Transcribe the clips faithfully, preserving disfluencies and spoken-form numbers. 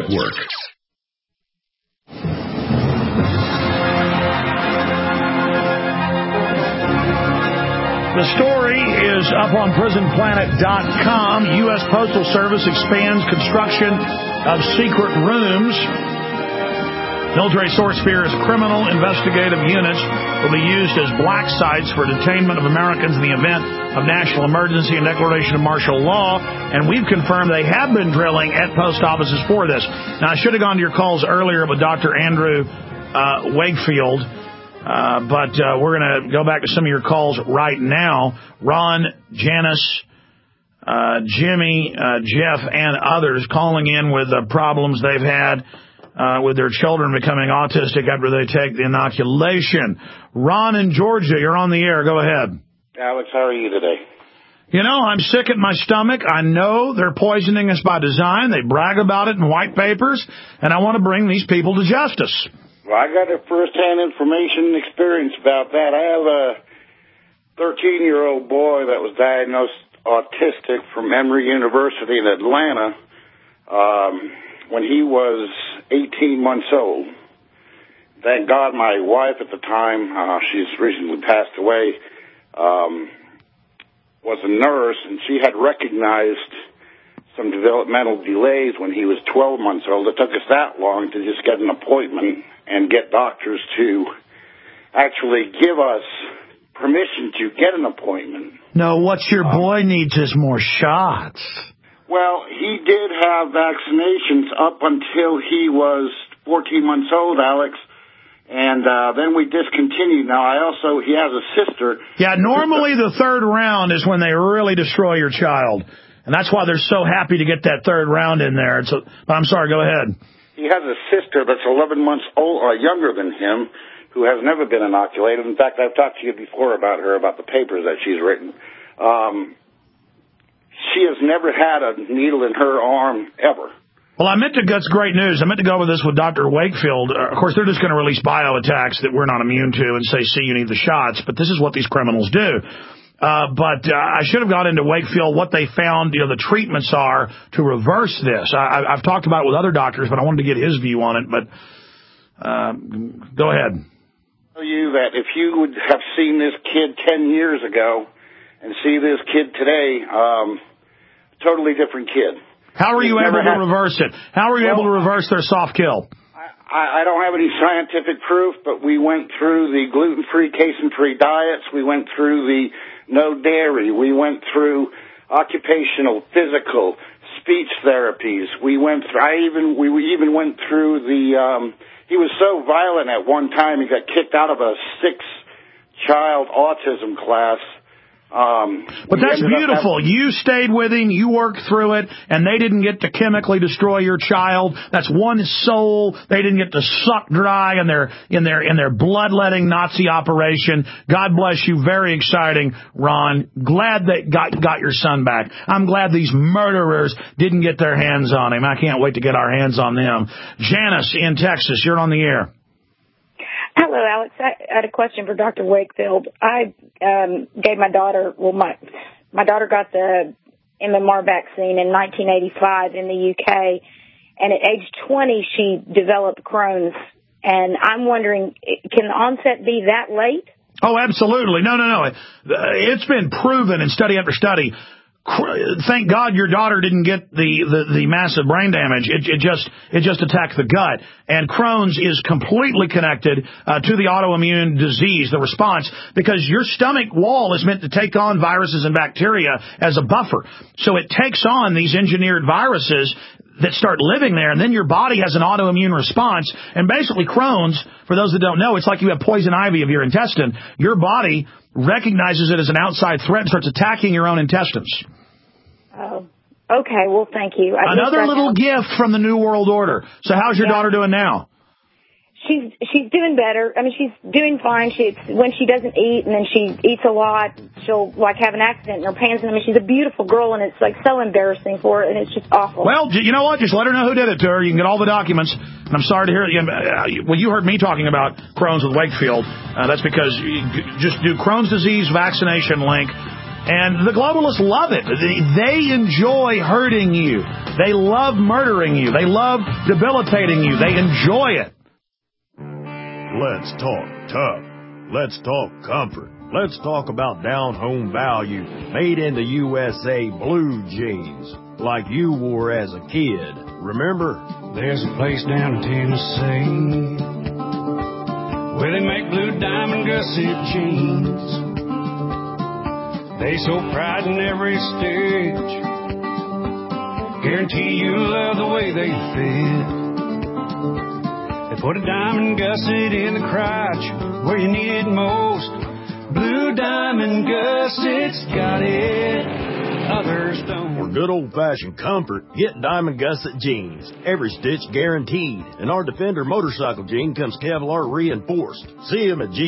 Network. The story is up on prison planet dot com. U S Postal Service expands construction of secret rooms. Military source fears criminal investigative units will be used as black sites for detainment of Americans in the event of national emergency and declaration of martial law. And we've confirmed they have been drilling at post offices for this. Now, I should have gone to your calls earlier with Doctor Andrew uh, Wakefield. Uh, but uh, we're going to go back to some of your calls right now. Ron, Janice, uh, Jimmy, uh, Jeff, and others calling in with uh, problems they've had uh, with their children becoming autistic after they take the inoculation. Ron in Georgia, you're on the air. Go ahead. Alex, how are you today? You know, I'm sick at my stomach. I know they're poisoning us by design. They brag about it in white papers, and I want to bring these people to justice. Well, I got a first-hand information and experience about that. I have a thirteen-year-old boy that was diagnosed autistic from Emory University in Atlanta um, when he was eighteen months old. Thank God my wife at the time, uh, she's recently passed away, um, was a nurse, and she had recognized some developmental delays when he was twelve months old. It took us that long to just get an appointment and get doctors to actually give us permission to get an appointment. No, what your boy um, needs is more shots. Well, he did have vaccinations up until he was fourteen months old, Alex, and uh, then we discontinued. Now, I also, he has a sister. Yeah, normally the third round is when they really destroy your child. And that's why they're so happy to get that third round in there. It's a, but I'm sorry, go ahead. He has a sister that's eleven months old, or younger than him, who has never been inoculated. In fact, I've talked to you before about her, about the papers that she's written. Um, she has never had a needle in her arm, ever. Well, I meant to, that's great news. I meant to go over this with Doctor Wakefield. Uh, of course, they're just going to release bio-attacks that we're not immune to and say, see, you need the shots. But this is what these criminals do. Uh, but uh, I should have got into Wakefield, what they found, you know, the treatments are to reverse this. I, I've talked about it with other doctors, but I wanted to get his view on it. But uh, go ahead. I'll tell you that if you would have seen this kid ten years ago and see this kid today, um, totally different kid. How were you able to reverse it? How were you able to reverse their soft kill? I, I don't have any scientific proof, but we went through the gluten-free, casein-free diets. We went through the no dairy. We went through occupational, physical, speech therapies. We went through, I even, we even went through the, um, he was so violent at one time, he got kicked out of a six-child autism class. Um, but that's beautiful. Having... You stayed with him, you worked through it, and they didn't get to chemically destroy your child. That's one soul they didn't get to suck dry in their in their in their bloodletting Nazi operation. God bless you. Very exciting, Ron. Glad they got got your son back. I'm glad these murderers didn't get their hands on him. I can't wait to get our hands on them. Janice in Texas, you're on the air. Hello, Alex. I had a question for Doctor Wakefield. I um, gave my daughter, well, my my daughter got the M M R vaccine in nineteen eighty-five in the U K, and at age twenty, she developed Crohn's. And I'm wondering, can the onset be that late? Oh, absolutely. No, no, no. It's been proven in study after study. Thank God your daughter didn't get the, the, the massive brain damage. It, it just it just attacked the gut. And Crohn's is completely connected uh, to the autoimmune disease, the response, because your stomach wall is meant to take on viruses and bacteria as a buffer. So it takes on these engineered viruses that start living there, and then your body has an autoimmune response. And basically Crohn's, for those that don't know, it's like you have poison ivy of your intestine. Your body recognizes it as an outside threat and starts attacking your own intestines. Oh, okay. Well, thank you. I Another little helps. gift from the New World Order. So how's your yeah. daughter doing now? She's she's doing better. I mean, she's doing fine. She when she doesn't eat and then she eats a lot, she'll like have an accident in her pants. And I mean, she's a beautiful girl, and it's like so embarrassing for her, and it's just awful. Well, you know what? Just let her know who did it to her. You can get all the documents. And I'm sorry to hear it. Well, you heard me talking about Crohn's with Wakefield. Uh, that's because you just do Crohn's disease vaccination link. And the globalists love it. They enjoy hurting you. They love murdering you. They love debilitating you. They enjoy it. Let's talk tough. Let's talk comfort. Let's talk about down-home value, made in the U S A blue jeans, like you wore as a kid. Remember? There's a place down in Tennessee where they make blue diamond gusset jeans. They so pride in every stitch, guarantee you love the way they fit. They put a diamond gusset in the crotch where you need it most. Blue diamond gussets got it. Others don't. For good old-fashioned comfort, get Diamond Gusset jeans. Every stitch guaranteed. And our Defender motorcycle jean comes Kevlar reinforced. See them at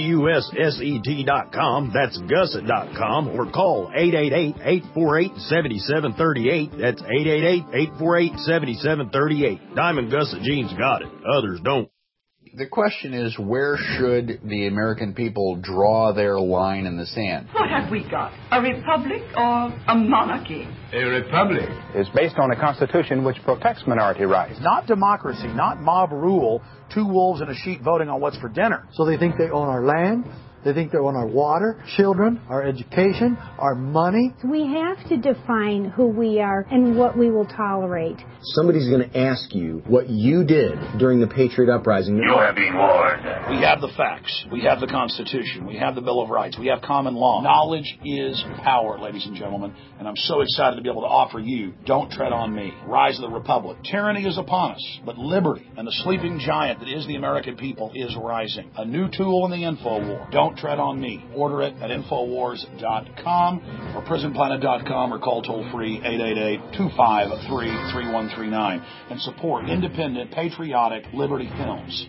gusset dot com. That's gusset dot com. Or call eight eight eight, eight four eight, seven seven three eight. That's eight eight eight, eight four eight, seven seven three eight. Diamond Gusset jeans got it. Others don't. The question is, where should the American people draw their line in the sand? What have we got? A republic or a monarchy? A republic is based on a constitution which protects minority rights. Not democracy, not mob rule, two wolves and a sheep voting on what's for dinner. So they think they own our land. They think they own our water, children, our education, our money. We have to define who we are and what we will tolerate. Somebody's going to ask you what you did during the Patriot Uprising. You are being warned. We have the facts. We have the Constitution. We have the Bill of Rights. We have common law. Knowledge is power, ladies and gentlemen. And I'm so excited to be able to offer you Don't Tread on Me, Rise of the Republic. Tyranny is upon us, but liberty and the sleeping giant that is the American people is rising. A new tool in the info war. Don't Tread on Me. Order it at infowars dot com or prison planet dot com or call toll-free eight eight eight, two five three, three one three nine and support independent, patriotic Liberty Films.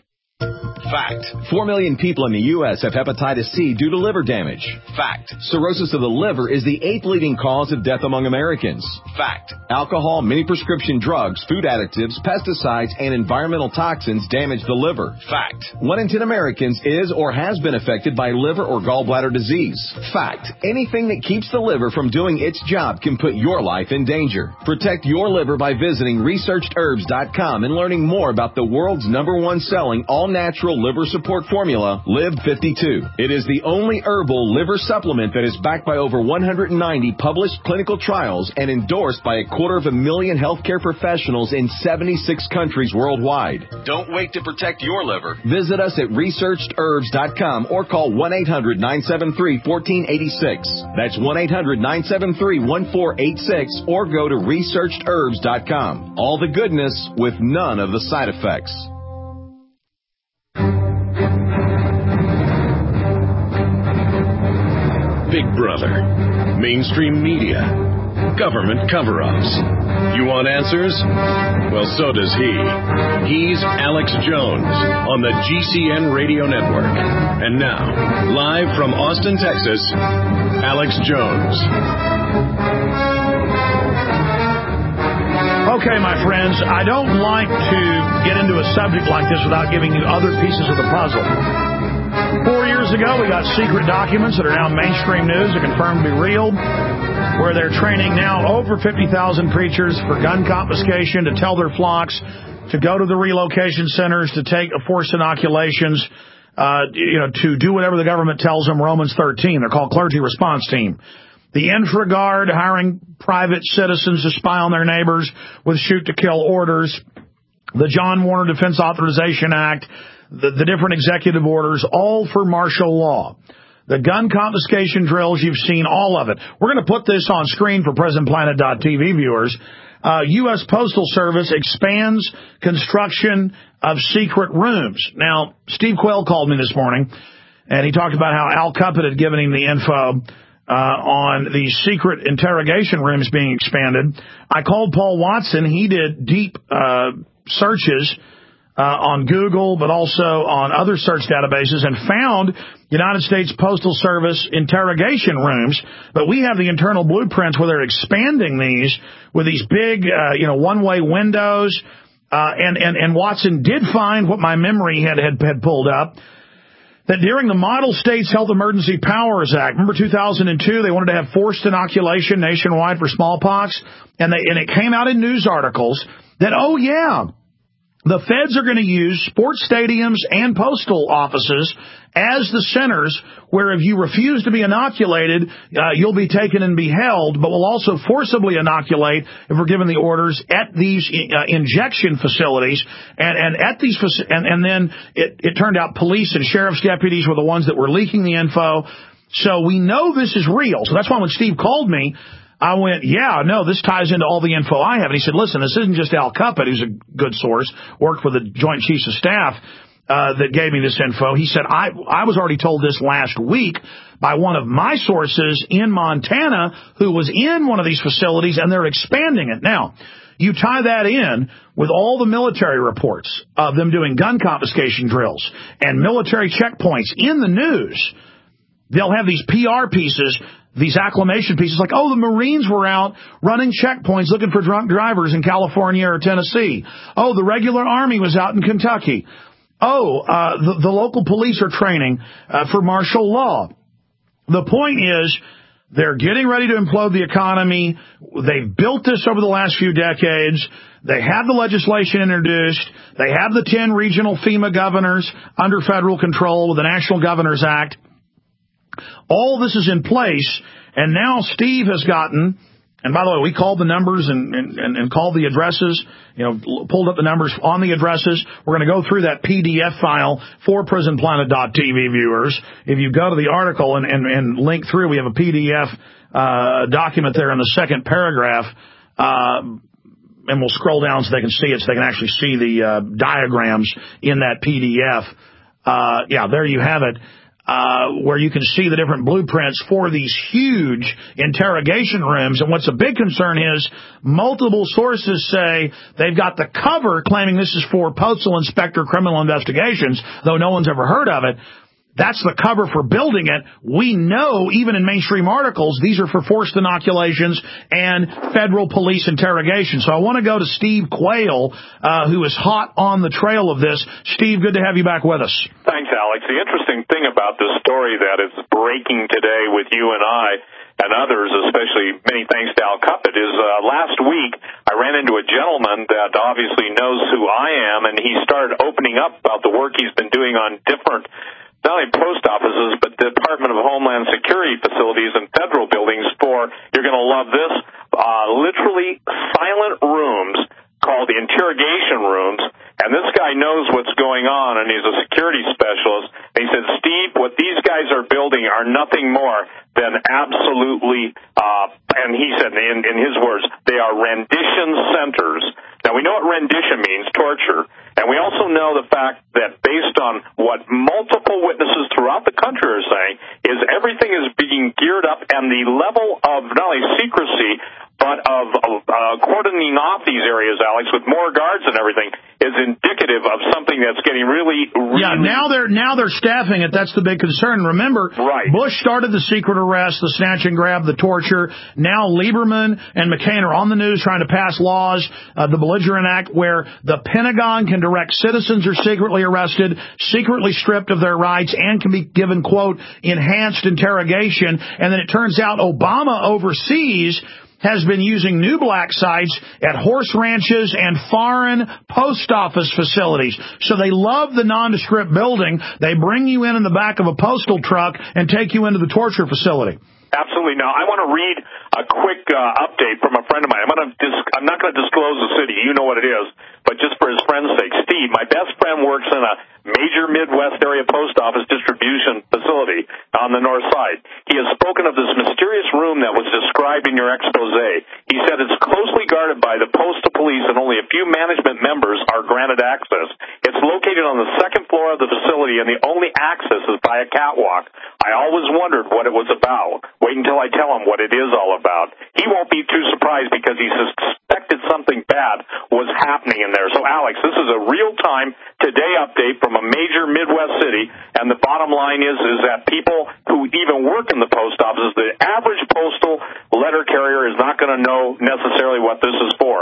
Fact. Four million people in the U S have hepatitis C due to liver damage. Fact. Cirrhosis of the liver is the eighth leading cause of death among Americans. Fact. Alcohol, many prescription drugs, food additives, pesticides, and environmental toxins damage the liver. Fact. One in ten Americans is or has been affected by liver or gallbladder disease. Fact. Anything that keeps the liver from doing its job can put your life in danger. Protect your liver by visiting researched herbs dot com and learning more about the world's number one selling all-natural liver support formula, Live fifty-two. It is the only herbal liver supplement that is backed by over one hundred ninety published clinical trials and endorsed by a quarter of a million healthcare professionals in seventy-six countries worldwide. Don't wait to protect your liver. Visit us at researched herbs dot com or call one eight hundred, nine seven three, one four eight six. That's one eight hundred, nine seven three, one four eight six or go to researched herbs dot com. All the goodness with none of the side effects. Big Brother, mainstream media, government cover-ups. You want answers? Well, so does he. He's Alex Jones on the G C N Radio Network. And now, live from Austin, Texas, Alex Jones. Okay, my friends, I don't like to get into a subject like this without giving you other pieces of the puzzle. Four years ago, we got secret documents that are now mainstream news that confirmed to be real, where they're training now over fifty thousand preachers for gun confiscation, to tell their flocks to go to the relocation centers, to take forced inoculations, uh, you know, to do whatever the government tells them, Romans thirteen. They're called Clergy Response Team. The InfraGard hiring private citizens to spy on their neighbors with shoot-to-kill orders. The John Warner Defense Authorization Act. The, the different executive orders, all for martial law. The gun confiscation drills, you've seen all of it. We're going to put this on screen for prison planet dot t v viewers. Uh, U S Postal Service expands construction of secret rooms. Now, Steve Quayle called me this morning, and he talked about how Al Cuppet had given him the info uh, on the secret interrogation rooms being expanded. I called Paul Watson. He did deep uh, searches Uh, on Google, but also on other search databases, and found United States Postal Service interrogation rooms. But we have the internal blueprints where they're expanding these with these big, uh, you know, one-way windows. Uh, and, and, and Watson did find what my memory had, had, had pulled up. that during the Model States Health Emergency Powers Act, remember two thousand two, they wanted to have forced inoculation nationwide for smallpox, and they and it came out in news articles that, oh, yeah, the feds are going to use sports stadiums and postal offices as the centers where if you refuse to be inoculated, uh, you'll be taken and be held, but will also forcibly inoculate if we're given the orders at these uh, injection facilities. And, and at these and, and then it, it turned out police and sheriff's deputies were the ones that were leaking the info. So we know this is real. So that's why when Steve called me, I went, yeah, no, this ties into all the info I have. And he said, listen, this isn't just Al Cuppett, who's a good source, worked for the Joint Chiefs of Staff, uh, that gave me this info. He said, I, I was already told this last week by one of my sources in Montana who was in one of these facilities, and they're expanding it. Now, you tie that in with all the military reports of them doing gun confiscation drills and military checkpoints in the news. They'll have these P R pieces, these acclamation pieces like, oh, the Marines were out running checkpoints looking for drunk drivers in California or Tennessee. Oh, the regular Army was out in Kentucky. Oh, uh, the, the local police are training uh, for martial law. The point is, they're getting ready to implode the economy. They've built this over the last few decades. They have the legislation introduced. They have the ten regional FEMA governors under federal control with the National Governors Act. All this is in place, and now Steve has gotten, and by the way, we called the numbers and, and, and called the addresses, you know, pulled up the numbers on the addresses. We're going to go through that P D F file for prison planet dot T V viewers. If you go to the article and, and, and link through, we have a P D F uh, document there in the second paragraph, uh, and we'll scroll down so they can see it, so they can actually see the uh, diagrams in that P D F. Uh, yeah, there you have it. Uh, where you can see the different blueprints for these huge interrogation rooms. And what's a big concern is multiple sources say they've got the cover claiming this is for Postal Inspector Criminal Investigations, though no one's ever heard of it. That's the cover for building it. We know, even in mainstream articles, these are for forced inoculations and federal police interrogation. So I want to go to Steve Quayle, uh, who is hot on the trail of this. Steve, good to have you back with us. Thanks, Alex. The interesting thing about this story that is breaking today with you and I and others, especially many thanks to Al Cuppett, is uh, last week I ran into a gentleman that obviously knows who I am, and he started opening up about the work he's been doing on different not only post offices, but Department of Homeland Security facilities and federal buildings for, you're going to love this, uh, literally silent rooms called the interrogation rooms. And this guy knows what's going on, and he's a security specialist. And he said, Steve, what these guys are building are nothing more than absolutely, uh, and he said, in, in his words, they are rendition centers. Now, we know what rendition means, torture. And we also know the fact that based on what multiple witnesses throughout the country are saying, is everything is being geared up, and the level of not only secrecy, but of uh, cordoning off these areas, Alex, with more guards and everything, is indicative of something that's getting really, really... Yeah, now they're now they're staffing it. That's the big concern. Remember, right. Bush started the secret arrest, the snatch and grab, the torture. Now Lieberman and McCain are on the news trying to pass laws, uh, the Belligerent Act, where the Pentagon can direct citizens are secretly arrested, secretly stripped of their rights, and can be given, quote, enhanced interrogation. And then it turns out Obama overseas has been using new black sites at horse ranches and foreign post office facilities. So they love the nondescript building. They bring you in in the back of a postal truck and take you into the torture facility. Absolutely. Now, I want to read a quick uh, update from a friend of mine. I'm, gonna dis- I'm not going to disclose the city. You know what it is. But just for his friend's sake, Steve, my best friend works in a major Midwest area post office distribution facility on the north side. He has spoken of this mysterious room that was described in your expose. He said it's closely guarded by the postal police and only a few management members are granted access. It's located on the second floor of the facility, and the only access is by a catwalk. I always wondered what it was about. Wait until I tell him what it is all about. He won't be too surprised because he suspected something bad was happening in there. So, Alex, this is a real-time today update from a major Midwest city, and the bottom line is is that people who even work in the post offices, the average postal letter carrier is not going to know necessarily what this is for. But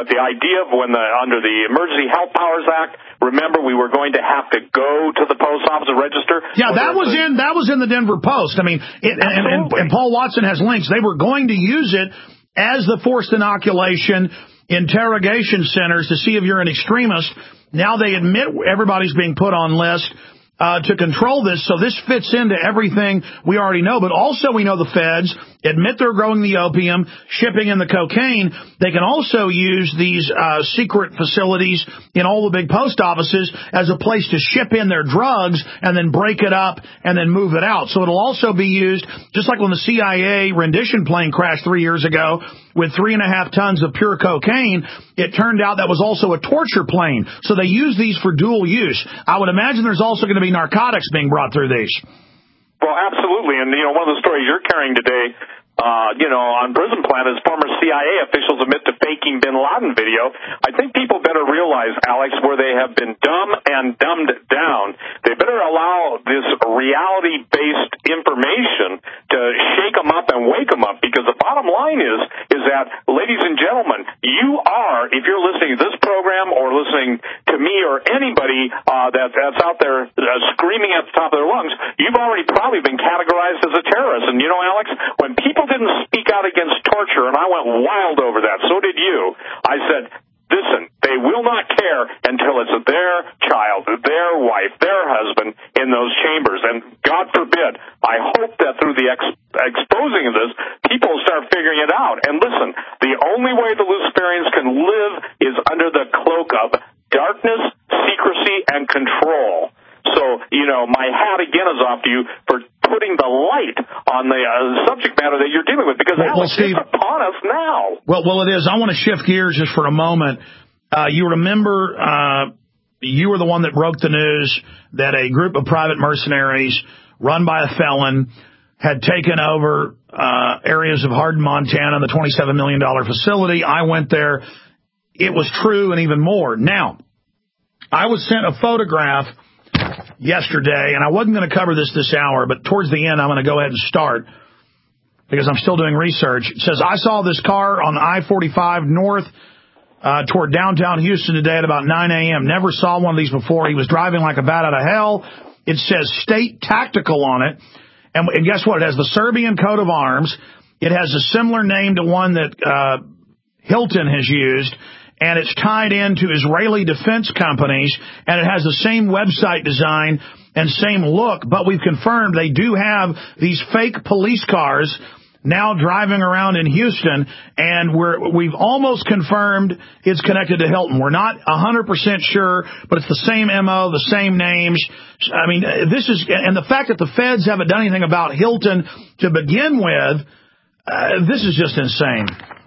But the idea of when the under the Emergency Health Powers Act, remember we were going to have to go to the post office and register. Yeah, that was in that was in the Denver Post. I mean, it, and, and, and Paul Watson has links. They were going to use it as the forced inoculation interrogation centers to see if you're an extremist. Now they admit everybody's being put on list uh, to control this, so this fits into everything we already know. But also we know the feds admit they're growing the opium, shipping in the cocaine. They can also use these uh, secret facilities in all the big post offices as a place to ship in their drugs and then break it up and then move it out. So it'll also be used, just like when the C I A rendition plane crashed three years ago with three and a half tons of pure cocaine, it turned out that was also a torture plane. So they use these for dual use. I would imagine there's also going to be narcotics being brought through these. Well, absolutely. And, you know, one of the stories you're carrying today, uh, you know, on Prison Planet is former C I A officials admit to faking bin Laden video. I think people better realize, Alex, where they have been dumb and dumbed down, they better allow this reality-based information to shake them up and wake them up, because the bottom line is, is that, ladies and gentlemen, you are, if you're listening to this program or listening to me or anybody uh, that, that's out there uh, screaming at the top of their lungs, you've already probably been categorized as a terrorist. And, you know, Alex, when people didn't speak out against torture, and I went wild over that, so did you, I said, listen, they will not care until it's their child, their wife, their husband in those chambers. And God forbid, I hope that through the ex- exposing of this, people start figuring it out. And listen, the only way the Luciferians can live is under the cloak of darkness, secrecy, and control. So, you know, my hat again is off to you for putting the light on the uh, subject matter that you're dealing with, because well, Alex, well, Steve, it's upon us now. Well, well, it is. I want to shift gears just for a moment. Uh, you remember uh, you were the one that broke the news that a group of private mercenaries run by a felon had taken over uh, areas of Hardin, Montana, the twenty-seven million dollars facility. I went there. It was true and even more. Now, I was sent a photograph yesterday, and I wasn't going to cover this this hour, but towards the end, I'm going to go ahead and start because I'm still doing research. It says, I saw this car on I forty-five north uh, toward downtown Houston today at about nine a.m. Never saw one of these before. He was driving like a bat out of hell. It says State Tactical on it. And, and guess what? It has the Serbian coat of arms. It has a similar name to one that uh, Hilton has used. And it's tied into Israeli defense companies, and it has the same website design and same look, but we've confirmed they do have these fake police cars now driving around in Houston, and we're, we've almost confirmed it's connected to Hilton. We're not one hundred percent sure, but it's the same M O, the same names. I mean, this is, and the fact that the feds haven't done anything about Hilton to begin with, uh, this is just insane.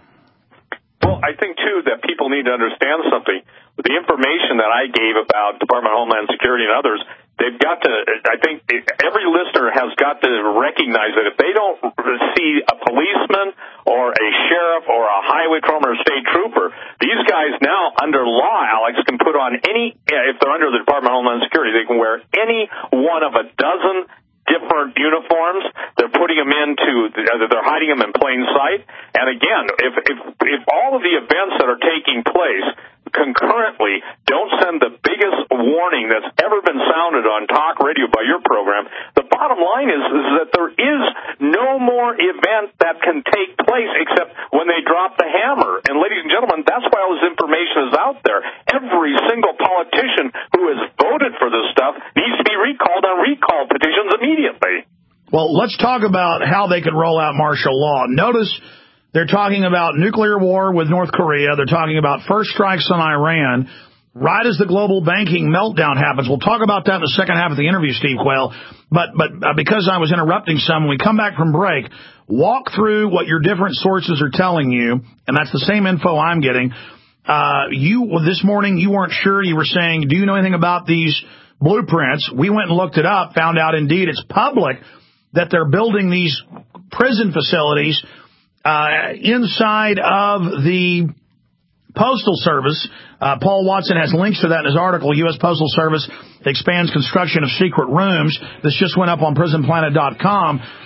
Well, I think, too, that people need to understand something. With the information that I gave about Department of Homeland Security and others, they've got to, I think every listener has got to recognize that if they don't see a policeman or a sheriff or a highway patrolman or state trooper, these guys now, under law, Alex, can put on any, if they're under the Department of Homeland Security, they can wear any one of a dozen different uniforms. They're putting them into, they're hiding them in plain sight. And again, if, if, if all of the events that are taking place concurrently don't send the biggest warning that's ever been sounded on talk radio by your program, the bottom line is, is that there is no more event that can take place except when they drop the hammer. And ladies and gentlemen, that's why all this information is out there. Every single politician who has voted for this stuff needs to be recalled on recall petitions immediately. Well, let's talk about how they could roll out martial law. Notice they're talking about nuclear war with North Korea. They're talking about first strikes on Iran right as the global banking meltdown happens. We'll talk about that in the second half of the interview, Steve Quayle. But but uh, because I was interrupting some, when we come back from break, walk through what your different sources are telling you, and that's the same info I'm getting. Uh, you this morning, you weren't sure. You were saying, do you know anything about these blueprints? We went and looked it up, found out indeed it's public that they're building these prison facilities Uh, inside of the Postal Service. Uh, Paul Watson has links to that in his article. U S Postal Service expands construction of secret rooms. This just went up on prison planet dot com.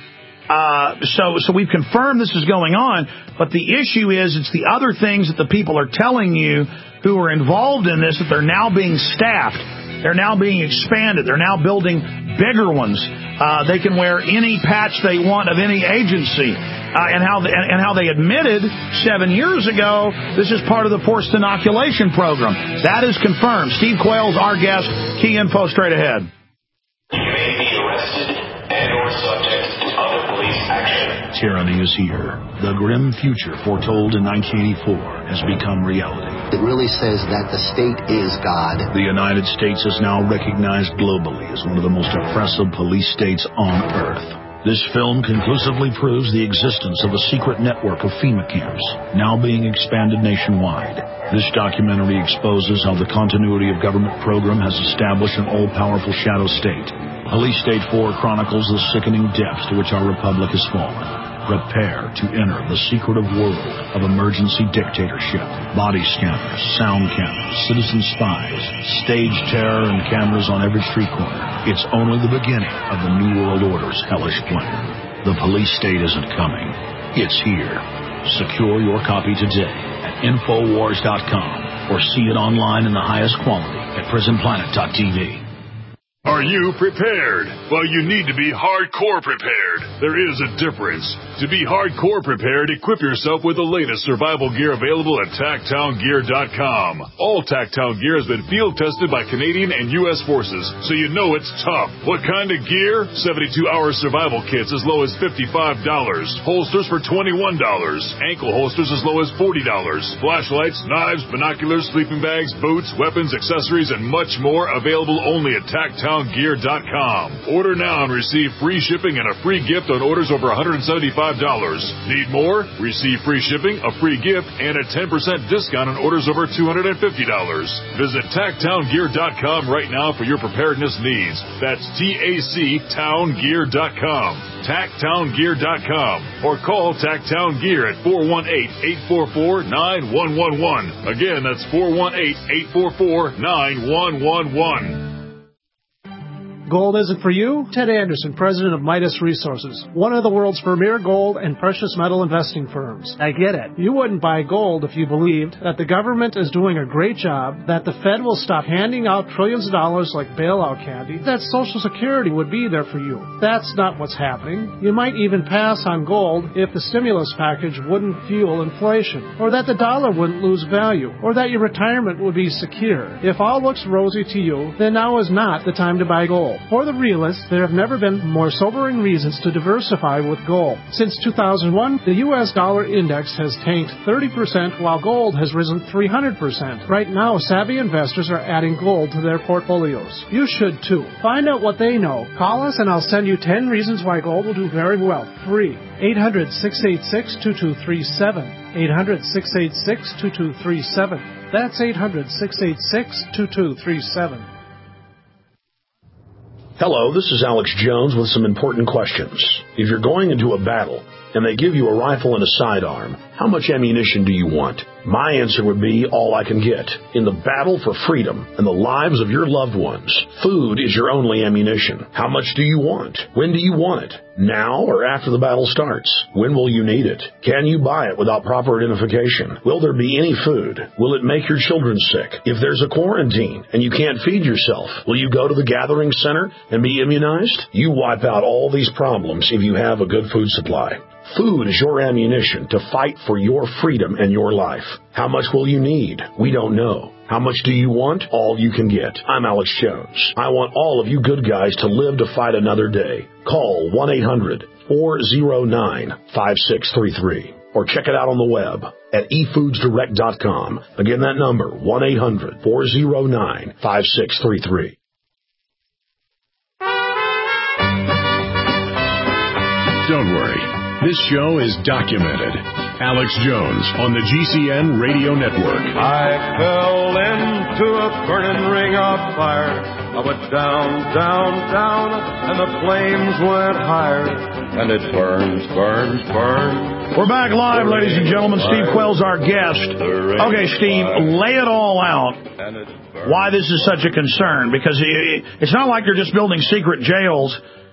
Uh, so, so we've confirmed this is going on, but the issue is it's the other things that the people are telling you who are involved in this that they're now being staffed. They're now being expanded. They're now building bigger ones. Uh, they can wear any patch they want of any agency. Uh, and how the, and, and how they admitted seven years ago this is part of the forced inoculation program. That is confirmed. Steve Quayle's our guest. Key info straight ahead. You may be arrested and or subject to other police action. Tyranny is here. The grim future foretold in nineteen eighty-four has become reality. It really says that the state is God. The United States is now recognized globally as one of the most oppressive police states on earth. This film conclusively proves the existence of a secret network of FEMA camps, now being expanded nationwide. This documentary exposes how the continuity of government program has established an all-powerful shadow state. Police State four chronicles the sickening depths to which our republic has fallen. Prepare to enter the secretive world of emergency dictatorship. Body scanners, sound cameras, citizen spies, stage terror, and cameras on every street corner. It's only the beginning of the New World Order's hellish plan. The police state isn't coming. It's here. Secure your copy today at Infowars dot com or see it online in the highest quality at Prison Planet dot T V. Are you prepared? Well, you need to be hardcore prepared. There is a difference. To be hardcore prepared, equip yourself with the latest survival gear available at Tacktown Gear dot com. All Tacktown gear has been field tested by Canadian and U S forces, so you know it's tough. What kind of gear? seventy-two hour survival kits as low as fifty-five dollars. Holsters for twenty-one dollars. Ankle holsters as low as forty dollars. Flashlights, knives, binoculars, sleeping bags, boots, weapons, accessories, and much more available only at Tacktown Gear dot com. Order now and receive free shipping and a free gift on orders over one hundred seventy-five dollars. Need more? Receive free shipping, a free gift, and a ten percent discount on orders over two hundred fifty dollars. Visit Tacktown Gear dot com right now for your preparedness needs. That's T A C Town Gear dot com. Tacktown Gear dot com. Or call Tacktown Gear at four one eight, eight four four, nine one one one. Again, that's four one eight, eight four four, nine one one one. Gold isn't for you? Ted Anderson, president of Midas Resources, one of the world's premier gold and precious metal investing firms. I get it. You wouldn't buy gold if you believed that the government is doing a great job, that the Fed will stop handing out trillions of dollars like bailout candy, that Social Security would be there for you. That's not what's happening. You might even pass on gold if the stimulus package wouldn't fuel inflation, or that the dollar wouldn't lose value, or that your retirement would be secure. If all looks rosy to you, then now is not the time to buy gold. For the realists, there have never been more sobering reasons to diversify with gold. Since two thousand one, the U S dollar index has tanked thirty percent while gold has risen three hundred percent. Right now, savvy investors are adding gold to their portfolios. You should too. Find out what they know. Call us and I'll send you ten reasons why gold will do very well. Free. eight hundred, six eight six, two two three seven. eight hundred, six eight six, two two three seven. That's eight hundred, six eight six, two two three seven. Hello, this is Alex Jones with some important questions. If you're going into a battle and they give you a rifle and a sidearm, how much ammunition do you want? My answer would be all I can get. In the battle for freedom and the lives of your loved ones, food is your only ammunition. How much do you want? When do you want it? Now or after the battle starts? When will you need it? Can you buy it without proper identification? Will there be any food? Will it make your children sick? If there's a quarantine and you can't feed yourself, will you go to the gathering center and be immunized? You wipe out all these problems if you have a good food supply. Food is your ammunition to fight for your freedom and your life. How much will you need? We don't know. How much do you want? All you can get. I'm Alex Jones. I want all of you good guys to live to fight another day. Call one eight hundred, four oh nine, five six three three or check it out on the web at e foods direct dot com. Again, that number, one eight hundred, four oh nine, five six three three. Don't worry. This show is documented. Alex Jones on the G C N Radio Network. I fell into a burning ring of fire. I went down, down, down, and the flames went higher. And it burns, burns, burns. We're back live, ladies and gentlemen. Steve Quayle's our guest. Okay, Steve, lay it all out. Why this is such a concern. Because it's not like they're just building secret jails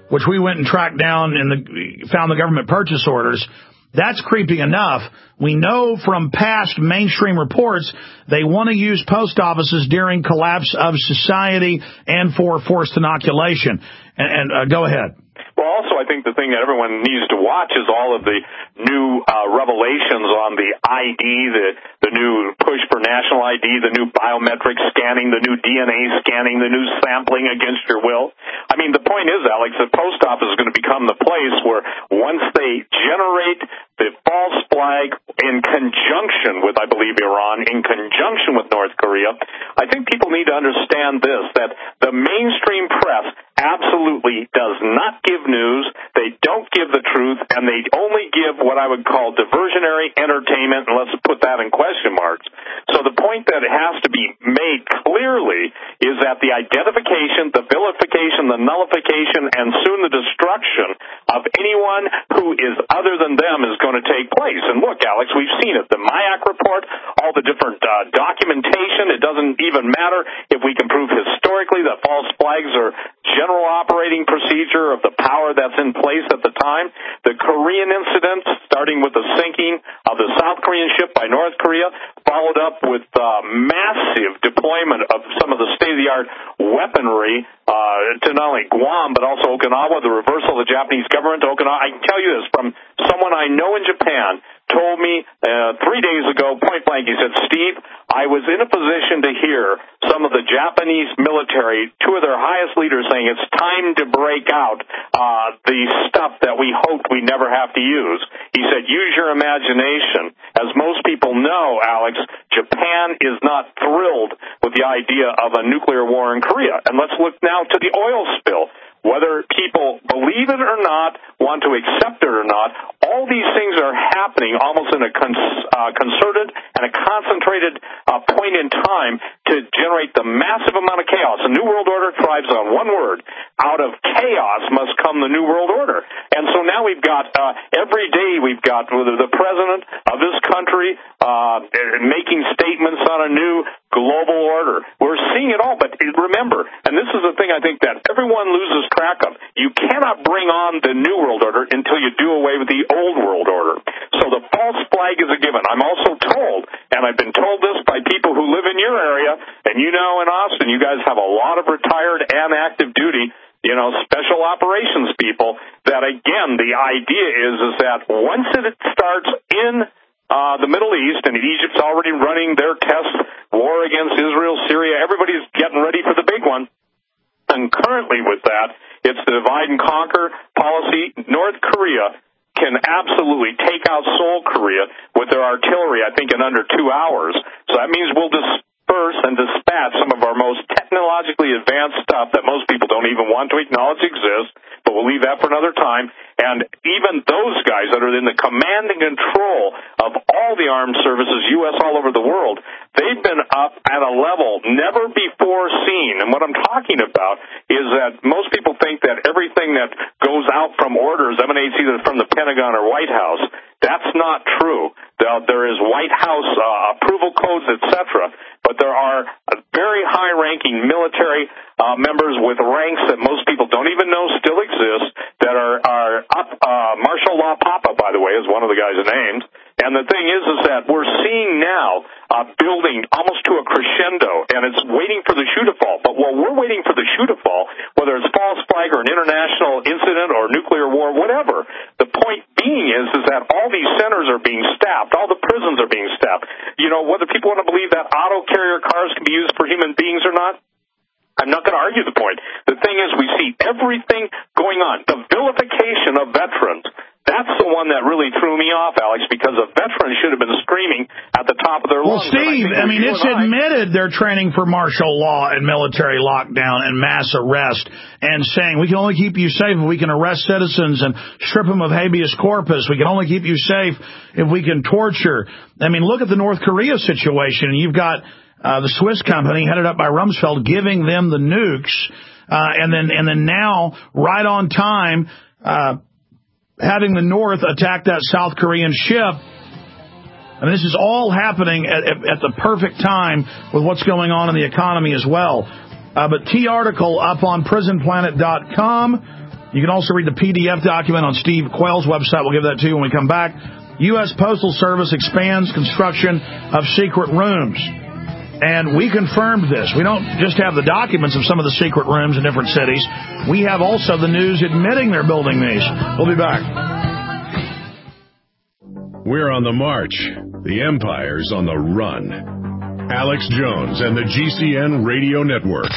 which we went and tracked down and the, found the government purchase orders. That's creepy enough. We know from past mainstream reports they want to use post offices during collapse of society and for forced inoculation. And, and uh, go ahead. Well, also, I think the thing that everyone needs to watch is all of the new uh, revelations on the I D, the the new push for national I D, the new biometric scanning, the new D N A scanning, the new sampling against your will. I mean, the point is, Alex, the post office is going to become the place where once they generate the false flag in conjunction with, I believe, Iran, in conjunction with North Korea, I think people need to understand this, that the mainstream press absolutely does not give news, they don't give the truth, and they only give what I would call diversionary entertainment, and let's put that in question marks. So the point that has to be made clearly is that the identification, the vilification, the nullification, and soon the destruction of anyone who is other than them is going to take place. And look, Alex, we've seen it. The MIAC report, all the different uh, documentation, it doesn't even matter if we can prove historically that false flags are general operating procedure of the power that's in place at the time. The Korean incident, starting with the sinking of the South Korean ship by North Korea, followed up with uh, massive deployment of some of the state-of-the-art weaponry uh, to not only Guam but also Okinawa, the reversal of the Japanese government to Okinawa. I can tell you this from someone I know in Japan, told me uh, three days ago, point blank, he said, Steve, I was in a position to hear some of the Japanese military, two of their highest leaders, saying it's time to break out uh, the stuff that we hoped we never have to use. He said, use your imagination. As most people know, Alex, Japan is not thrilled with the idea of a nuclear war in Korea. And let's look now to the oil spill. Whether people believe it or not, want to accept it or not, all these things are happening almost in a cons- uh, concerted and a concentrated uh, point in time to generate the massive amount of chaos. The New World Order thrives on one word. Out of chaos must come the New World Order. And so now we've got, uh, every day we've got the president of this country uh, making statements on a new global order. We're seeing it all, but remember, and this is the thing I think that everyone loses track of, you cannot bring on the New World Order until you do away with the Old World Order. So the false flag is a given. I'm also told, and I've been told this by people who live in your area, and you know in Austin, you guys have a lot of retired and active duty, you know, special operations people, that again, the idea is, is that once it starts in Uh, the Middle East, and Egypt's already running their test war against Israel, Syria. Everybody's getting ready for the big one. And currently with that, it's the divide and conquer policy. North Korea can absolutely take out Seoul, Korea with their artillery, I think, in under two hours. So that means we'll disperse and dispatch some of our most technologically advanced stuff that most people don't even want to acknowledge exists, but we'll leave that for another time. And even those guys that are in the command and control of all the armed services, U S all over the world, they've been up at a level never before seen. And what I'm talking about is that most people think that everything that goes out from orders emanates either from the Pentagon or White House. That's not true. There is White House uh, approval codes, et cetera, but there are very high-ranking military uh, members with ranks that most people don't even know still exist that are, are up. Uh, Martial Law Papa, by the way, is one of the guys' names. And the thing is, is that we're seeing now uh, building almost to a crescendo, and it's waiting for the shoe to fall. But while we're waiting for the shoe to fall, whether it's false flag or an international incident or nuclear war, whatever, the point being is, is that all these centers are being staffed, all the prisons are being staffed. You know, whether people want to believe that auto carrier cars can be used for human beings or not, I'm not going to argue the point. The thing is, we see everything going on. The vilification of veterans, that's the one that really threw me off, Alex, because a veteran should have been screaming at the top of their lungs. lungs. Well, Steve, I, I mean, it's admitted they're training for martial law and military lockdown and mass arrest and saying we can only keep you safe if we can arrest citizens and strip them of habeas corpus. We can only keep you safe if we can torture. I mean, look at the North Korea situation. You've got Uh, the Swiss company, headed up by Rumsfeld, giving them the nukes, uh, and then and then now, right on time, uh, having the North attack that South Korean ship. And this is all happening at, at, at the perfect time with what's going on in the economy as well. Uh, but T article up on prison planet dot com. You can also read the P D F document on Steve Quayle's website. We'll give that to you when we come back. U S Postal Service expands construction of secret rooms. And we confirmed this. We don't just have the documents of some of the secret rooms in different cities. We have also the news admitting they're building these. We'll be back. We're on the march. The empire's on the run. Alex Jones and the G C N Radio Network.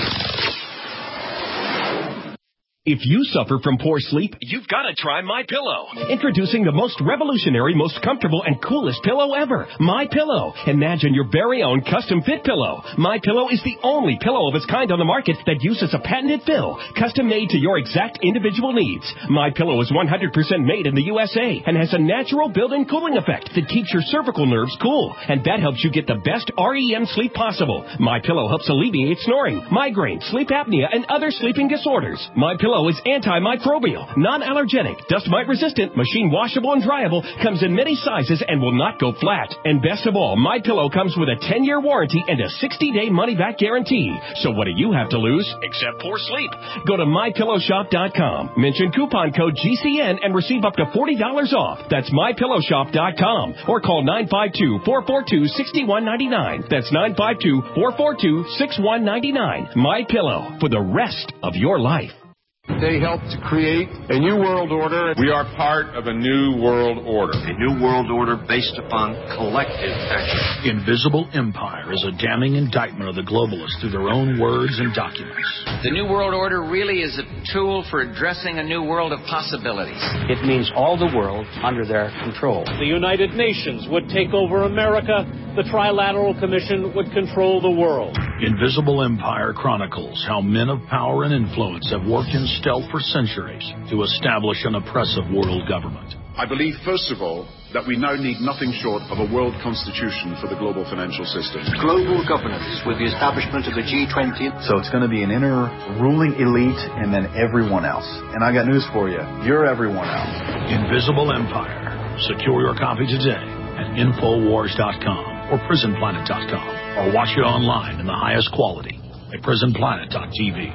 If you suffer from poor sleep, you've got to try MyPillow. Introducing the most revolutionary, most comfortable, and coolest pillow ever, MyPillow. Imagine your very own custom-fit pillow. MyPillow is the only pillow of its kind on the market that uses a patented fill, custom-made to your exact individual needs. MyPillow is one hundred percent made in the U S A and has a natural built-in cooling effect that keeps your cervical nerves cool, and that helps you get the best R E M sleep possible. MyPillow helps alleviate snoring, migraine, sleep apnea, and other sleeping disorders. MyPillow is antimicrobial, non-allergenic, dust mite resistant, machine washable and dryable, comes in many sizes and will not go flat. And best of all, MyPillow comes with a ten-year warranty and a sixty-day money-back guarantee. So what do you have to lose except poor sleep? Go to my pillow shop dot com, mention coupon code G C N and receive up to forty dollars off. That's my pillow shop dot com or call nine five two, four four two, six one nine nine. That's nine five two, four four two, six one nine nine. MyPillow, for the rest of your life. They helped to create a new world order. We are part of a new world order. A new world order based upon collective action. Invisible Empire is a damning indictment of the globalists through their own words and documents. The new world order really is a tool for addressing a new world of possibilities. It means all the world under their control. The United Nations would take over America. The Trilateral Commission would control the world. Invisible Empire chronicles how men of power and influence have worked in stealth for centuries to establish an oppressive world government. I believe, first of all, that we now need nothing short of a world constitution for the global financial system. Global governance with the establishment of the G twenty. So it's going to be an inner ruling elite and then everyone else. And I got news for you. You're everyone else. Invisible Empire. Secure your copy today at infowars dot com or prison planet dot com or watch it online in the highest quality at prison planet dot t v.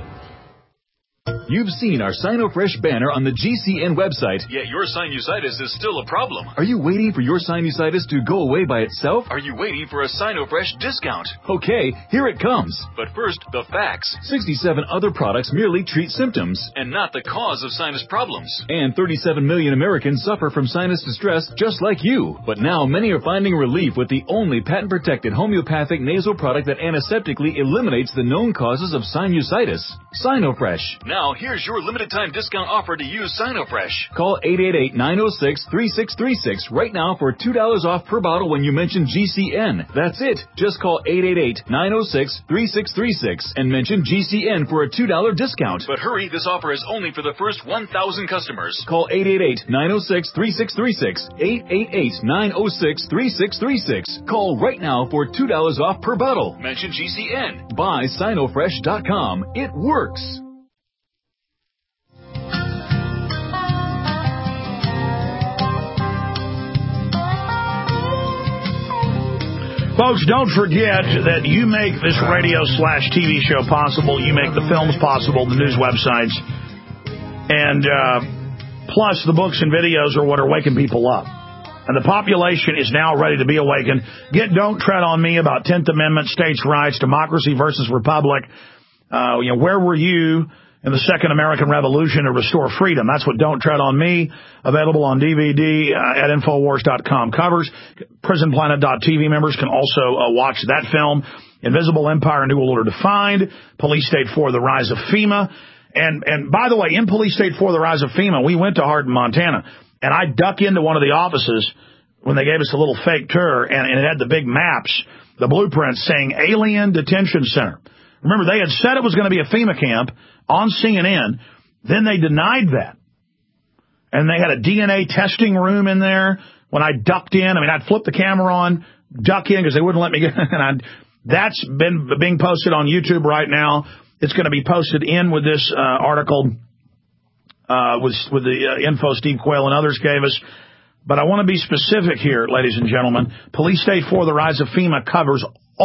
You've seen our SinoFresh banner on the G C N website. Yet your sinusitis is still a problem. Are you waiting for your sinusitis to go away by itself? Are you waiting for a SinoFresh discount? Okay, here it comes. But first, the facts. sixty-seven other products merely treat symptoms. And not the cause of sinus problems. And thirty-seven million Americans suffer from sinus distress just like you. But now many are finding relief with the only patent-protected homeopathic nasal product that antiseptically eliminates the known causes of sinusitis. SinoFresh. Now, here's your limited time discount offer to use SinoFresh. Call eight eight eight, nine oh six, three six three six right now for two dollars off per bottle when you mention G C N. That's it. Just call eight eight eight, nine oh six, three six three six and mention G C N for a two dollars discount. But hurry, this offer is only for the first one thousand customers. Call eight eight eight, nine oh six, three six three six, eight eight eight, nine oh six, three six three six. Call right now for two dollars off per bottle. Mention G C N. Buy Sinofresh dot com. It works. Folks, don't forget that you make this radio slash T V show possible. You make the films possible, the news websites. And uh, plus, the books and videos are what are waking people up. And the population is now ready to be awakened. Get Don't Tread on Me about tenth Amendment, states' rights, democracy versus republic. Uh, you know, where were you in the Second American Revolution to restore freedom? That's what Don't Tread on Me, available on D V D uh, at infowars dot com covers. prison planet dot t v members can also uh, watch that film. Invisible Empire, New World Order Defined. Police State four, The Rise of FEMA. And, and by the way, in Police State four, The Rise of FEMA, we went to Hardin, Montana. And I duck into one of the offices when they gave us a little fake tour, and, and it had the big maps, the blueprints saying Alien Detention Center. Remember, they had said it was going to be a FEMA camp on C N N. Then they denied that. And they had a D N A testing room in there. When I ducked in, I mean, I'd flip the camera on, duck in because they wouldn't let me get in. And I'd, that's been being posted on YouTube right now. It's going to be posted in with this uh, article uh, with, with the uh, info Steve Quayle and others gave us. But I want to be specific here, ladies and gentlemen. Police State four, The Rise of FEMA, covers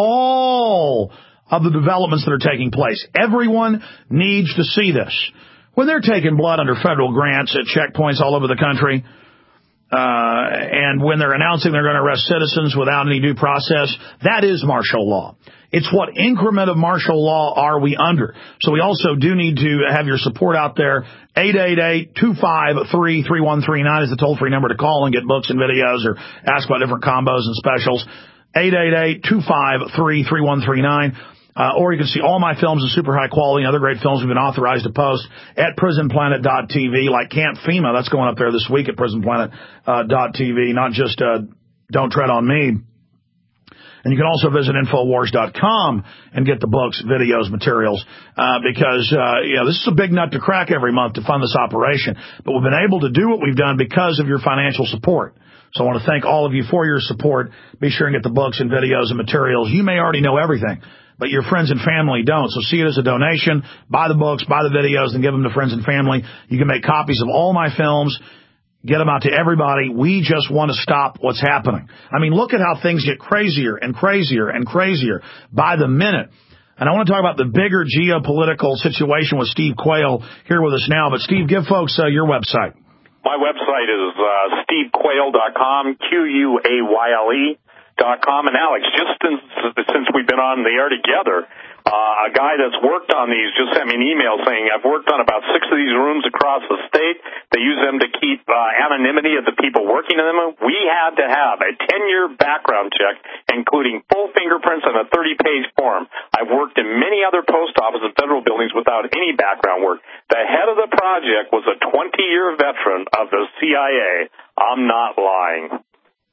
all of the developments that are taking place. Everyone needs to see this. when they're taking blood under federal grants at checkpoints all over the country, uh, and when they're announcing they're going to arrest citizens without any due process, that is martial law. It's what increment of martial law are we under? So we also do need to have your support out there. eight eight eight, two five three, three one three nine is the toll-free number to call and get books and videos or ask about different combos and specials. eight eight eight, two five three, three one three nine. Uh, or you can see all my films in super high quality and other great films we've been authorized to post at prison planet dot t v, like Camp FEMA. That's going up there this week at prison planet dot t v, not just uh, Don't Tread on Me. And you can also visit infowars dot com and get the books, videos, materials, uh, because, uh, you know, this is a big nut to crack every month to fund this operation. But we've been able to do what we've done because of your financial support. So I want to thank all of you for your support. Be sure and get the books and videos and materials. You may already know everything, but your friends and family don't. So see it as a donation. Buy the books, buy the videos, and give them to friends and family. You can make copies of all my films. Get them out to everybody. We just want to stop what's happening. I mean, look at how things get crazier and crazier and crazier by the minute. And I want to talk about the bigger geopolitical situation with Steve Quayle here with us now. But, Steve, give folks uh, your website. My website is uh, steve quayle dot com, Q U A Y L E dot com. And, Alex, just since, since we've been on the air together, Uh, a guy that's worked on these just sent me an email saying, I've worked on about six of these rooms across the state. They use them to keep uh, anonymity of the people working in them. We had to have a ten-year background check, including full fingerprints and a thirty-page form. I've worked in many other post office and federal buildings without any background work. The head of the project was a twenty-year veteran of the C I A. I'm not lying.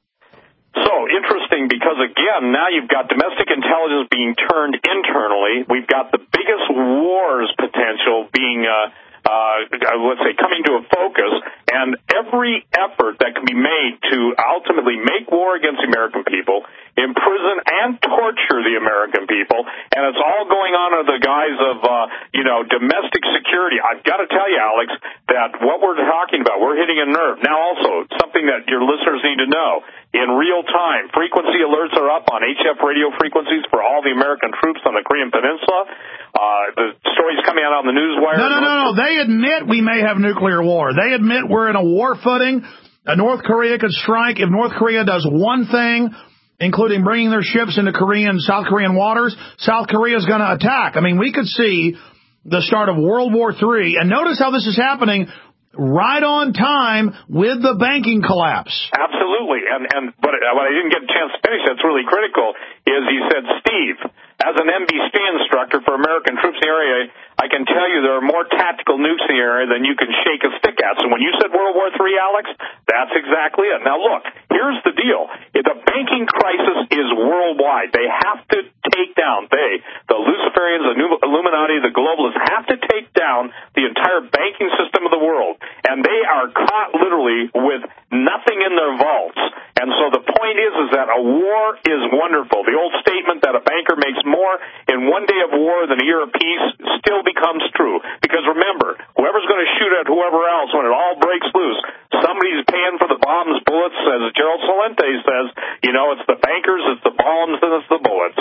So, interesting because, again, now you've got domestic intelligence being turned internally. We've got the biggest wars potential being, uh, uh, let's say, coming to a focus. And every effort that can be made to ultimately make war against the American people, imprison and torture the American people, and it's all going on under the guise of, uh, you know, domestic security. I've got to tell you, Alex, that what we're talking about, we're hitting a nerve. Now, also, something that your listeners need to know. In real time, frequency alerts are up on H F radio frequencies for all the American troops on the Korean Peninsula. Uh, the stories coming out on the newswire. No, no, no, no. They admit we may have nuclear war. They admit we're in a war footing. Uh, North Korea could strike. If North Korea does one thing, including bringing their ships into Korean, South Korean waters, South Korea is going to attack. I mean, we could see the start of World War Three. And notice how this is happening right on time with the banking collapse. Absolutely. And, and but what I didn't get a chance to finish that's really critical is he said, Steve, as an M B S T instructor for American troops in the area, I can tell you there are more tactical nukes in the area than you can shake a stick at. So when you said World War Three, Alex, that's exactly it. Now, look, here's the deal. The banking crisis is worldwide. They have to take down, they, the Luciferians, the Illuminati, the globalists, have to take down the entire banking system of the world. And they are caught literally with nothing in their vaults. And so the point is, is that a war is wonderful. The old statement that a banker makes more in one day of war than a year of peace still becomes true. Because remember, whoever's going to shoot at whoever else when it all breaks loose, somebody's paying for the bombs, bullets, as Gerald Celente says. You know, it's the bankers, it's the bombs, and it's the bullets.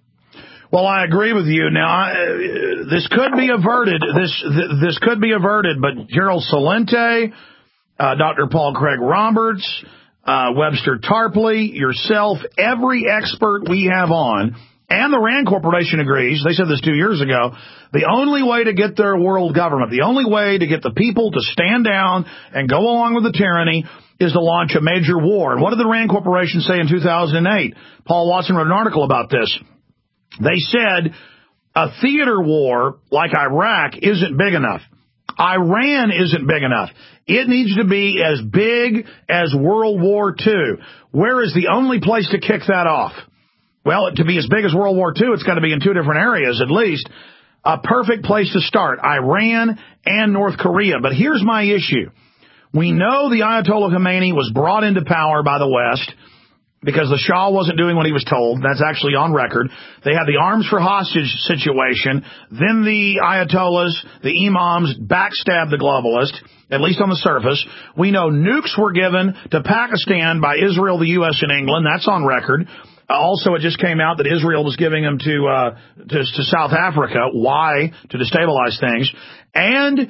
Well, I agree with you. Now, I, this could be averted. This th- this could be averted, but Gerald Celente, uh, Doctor Paul Craig Roberts, uh, Webster Tarpley, yourself, every expert we have on, and the RAND Corporation agrees, they said this two years ago, the only way to get their world government, the only way to get the people to stand down and go along with the tyranny is to launch a major war. And what did the RAND Corporation say in two thousand eight? Paul Watson wrote an article about this. They said a theater war like Iraq isn't big enough. Iran isn't big enough. It needs to be as big as World War Two. Where is the only place to kick that off? Well, to be as big as World War Two, it's got to be in two different areas at least. A perfect place to start, Iran and North Korea. But here's my issue. We know the Ayatollah Khomeini was brought into power by the West because the Shah wasn't doing what he was told. That's actually on record. They had the arms for hostage situation. Then the Ayatollahs, the imams, backstabbed the globalists, at least on the surface. We know nukes were given to Pakistan by Israel, the U S, and England. That's on record. Uh, also, it just came out that Israel was giving them to, uh, to, to South Africa. Why? To destabilize things. And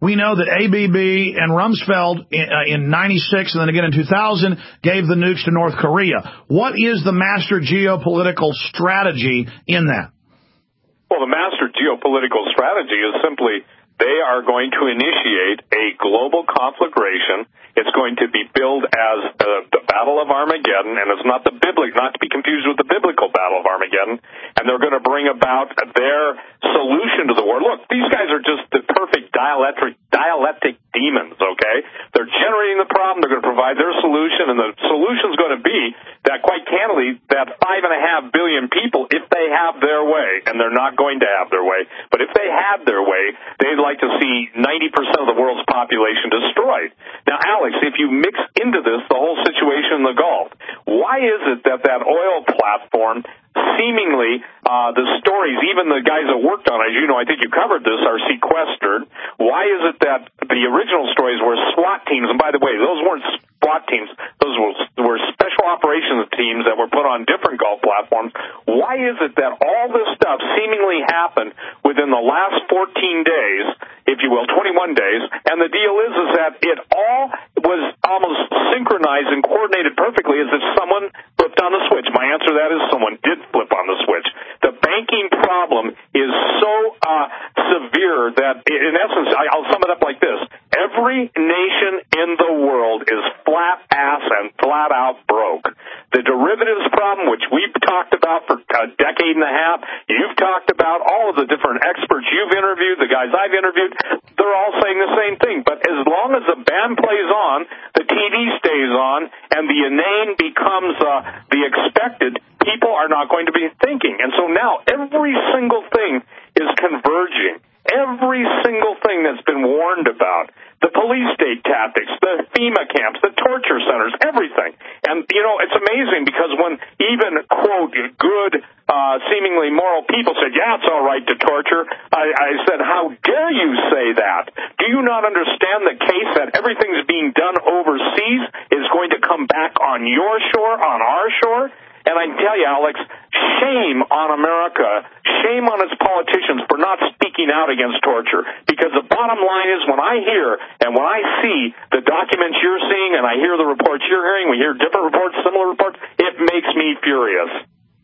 We know that A B B and Rumsfeld in, uh, in ninety-six and then again in two thousand gave the nukes to North Korea. What is the master geopolitical strategy in that? Well, the master geopolitical strategy is simply they are going to initiate a global conflagration. It's going to be billed as the, the Battle of Armageddon, and it's not the biblical, not to be confused with the biblical Battle of Armageddon. And they're going to bring about their solution to the war. Look, these guys are just the perfect dialectic, dialectic demons, okay? They're generating the problem. They're going to provide their solution, and the solution is going to be that, quite candidly, that five and a half billion people, if they have their way, and they're not going to have their way, but if they had their way, they'd like to see ninety percent of the world's population destroyed. Now, Alex, if you mix into this the whole situation in the Gulf, why is it that that oil platform seemingly, uh, the stories, even the guys that worked on it, as you know, I think you covered this, are sequestered? Why is it that the original stories were SWAT teams, and by the way, those weren't SWAT teams, those were, were special operations teams that were put on different Gulf platforms. Why is it that all this stuff seemingly happened within the last fourteen days, if you will, twenty-one days, and the deal is, is that it all was almost synchronized and coordinated perfectly as if someone flipped on the switch? My answer to that is someone did flip on the switch. The banking problem is so uh, severe that, in essence, I'll sum it up like this. Every nation in the world is flat ass and flat out broke. The derivatives problem, which we've talked about for a decade and a half, you've talked about, all of the different experts you've interviewed, the guys I've interviewed, they're all saying the same thing. But as long as the band plays on, the T V stays on, and the inane becomes uh, the expected, people are not going to be thinking. And so now every single thing is converging. Every single thing that's been warned about, the police state tactics, the FEMA camps, the torture centers, everything. And, you know, it's amazing because when even, quote, good, uh, seemingly moral people said, yeah, it's all right to torture, I, I said, how dare you say that? Do you not understand the case that everything's being done overseas is going to come back on your shore, on our shore? And I tell you, Alex, shame on America, shame on its politicians for not speaking out against torture. Because the bottom line is, when I hear and when I see the documents you're seeing and I hear the reports you're hearing, we hear different reports, similar reports, it makes me furious.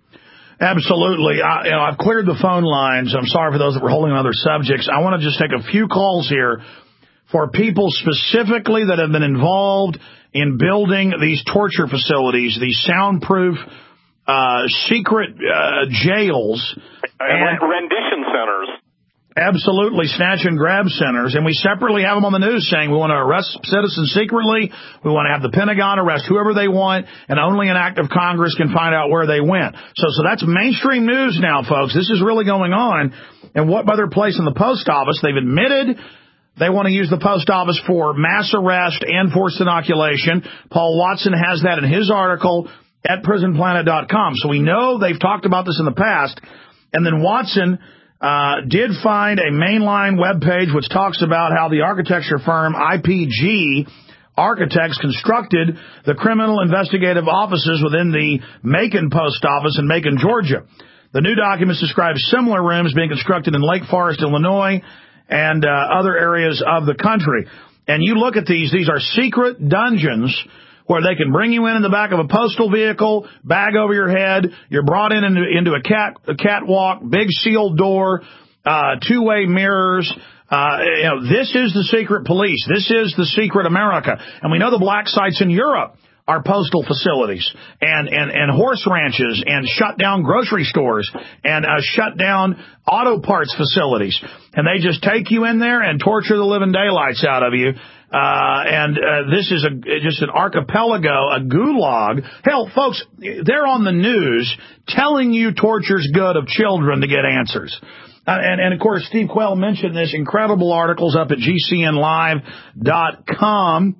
Absolutely. I, you know, I've cleared the phone lines. I'm sorry for those that were holding on other subjects. I want to just take a few calls here for people specifically that have been involved in building these torture facilities, these soundproof Uh, secret uh, jails. And rendition centers. Absolutely, snatch and grab centers. And we separately have them on the news saying we want to arrest citizens secretly, we want to have the Pentagon arrest whoever they want, and only an act of Congress can find out where they went. So, so that's mainstream news now, folks. This is really going on. And what better place in the post office? They've admitted they want to use the post office for mass arrest and forced inoculation. Paul Watson has that in his article at prison planet dot com. So we know they've talked about this in the past. And then Watson uh, did find a mainline webpage which talks about how the architecture firm I P G Architects constructed the criminal investigative offices within the Macon post office in Macon, Georgia. The new documents describe similar rooms being constructed in Lake Forest, Illinois, and uh, other areas of the country. And you look at these, these are secret dungeons where they can bring you in in the back of a postal vehicle, bag over your head, you're brought in into, into a cat a catwalk, big sealed door, uh, two-way mirrors. Uh, you know, this is the secret police. This is the secret America. And we know the black sites in Europe are postal facilities and, and, and horse ranches and shut down grocery stores and uh, shut down auto parts facilities. And they just take you in there and torture the living daylights out of you. Uh, and uh, this is a, just an archipelago, a gulag. Hell, folks, they're on the news telling you torture's good of children to get answers. Uh, and, and, of course, Steve Quayle mentioned this incredible articles up at G C N live dot com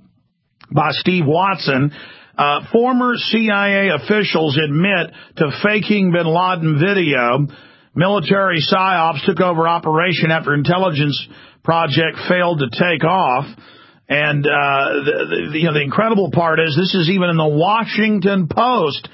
by Steve Watson. Uh, former C I A officials admit to faking bin Laden video. Military psyops took over operation after intelligence project failed to take off. And, uh, the, the, you know, the incredible part is this is even in the Washington Post.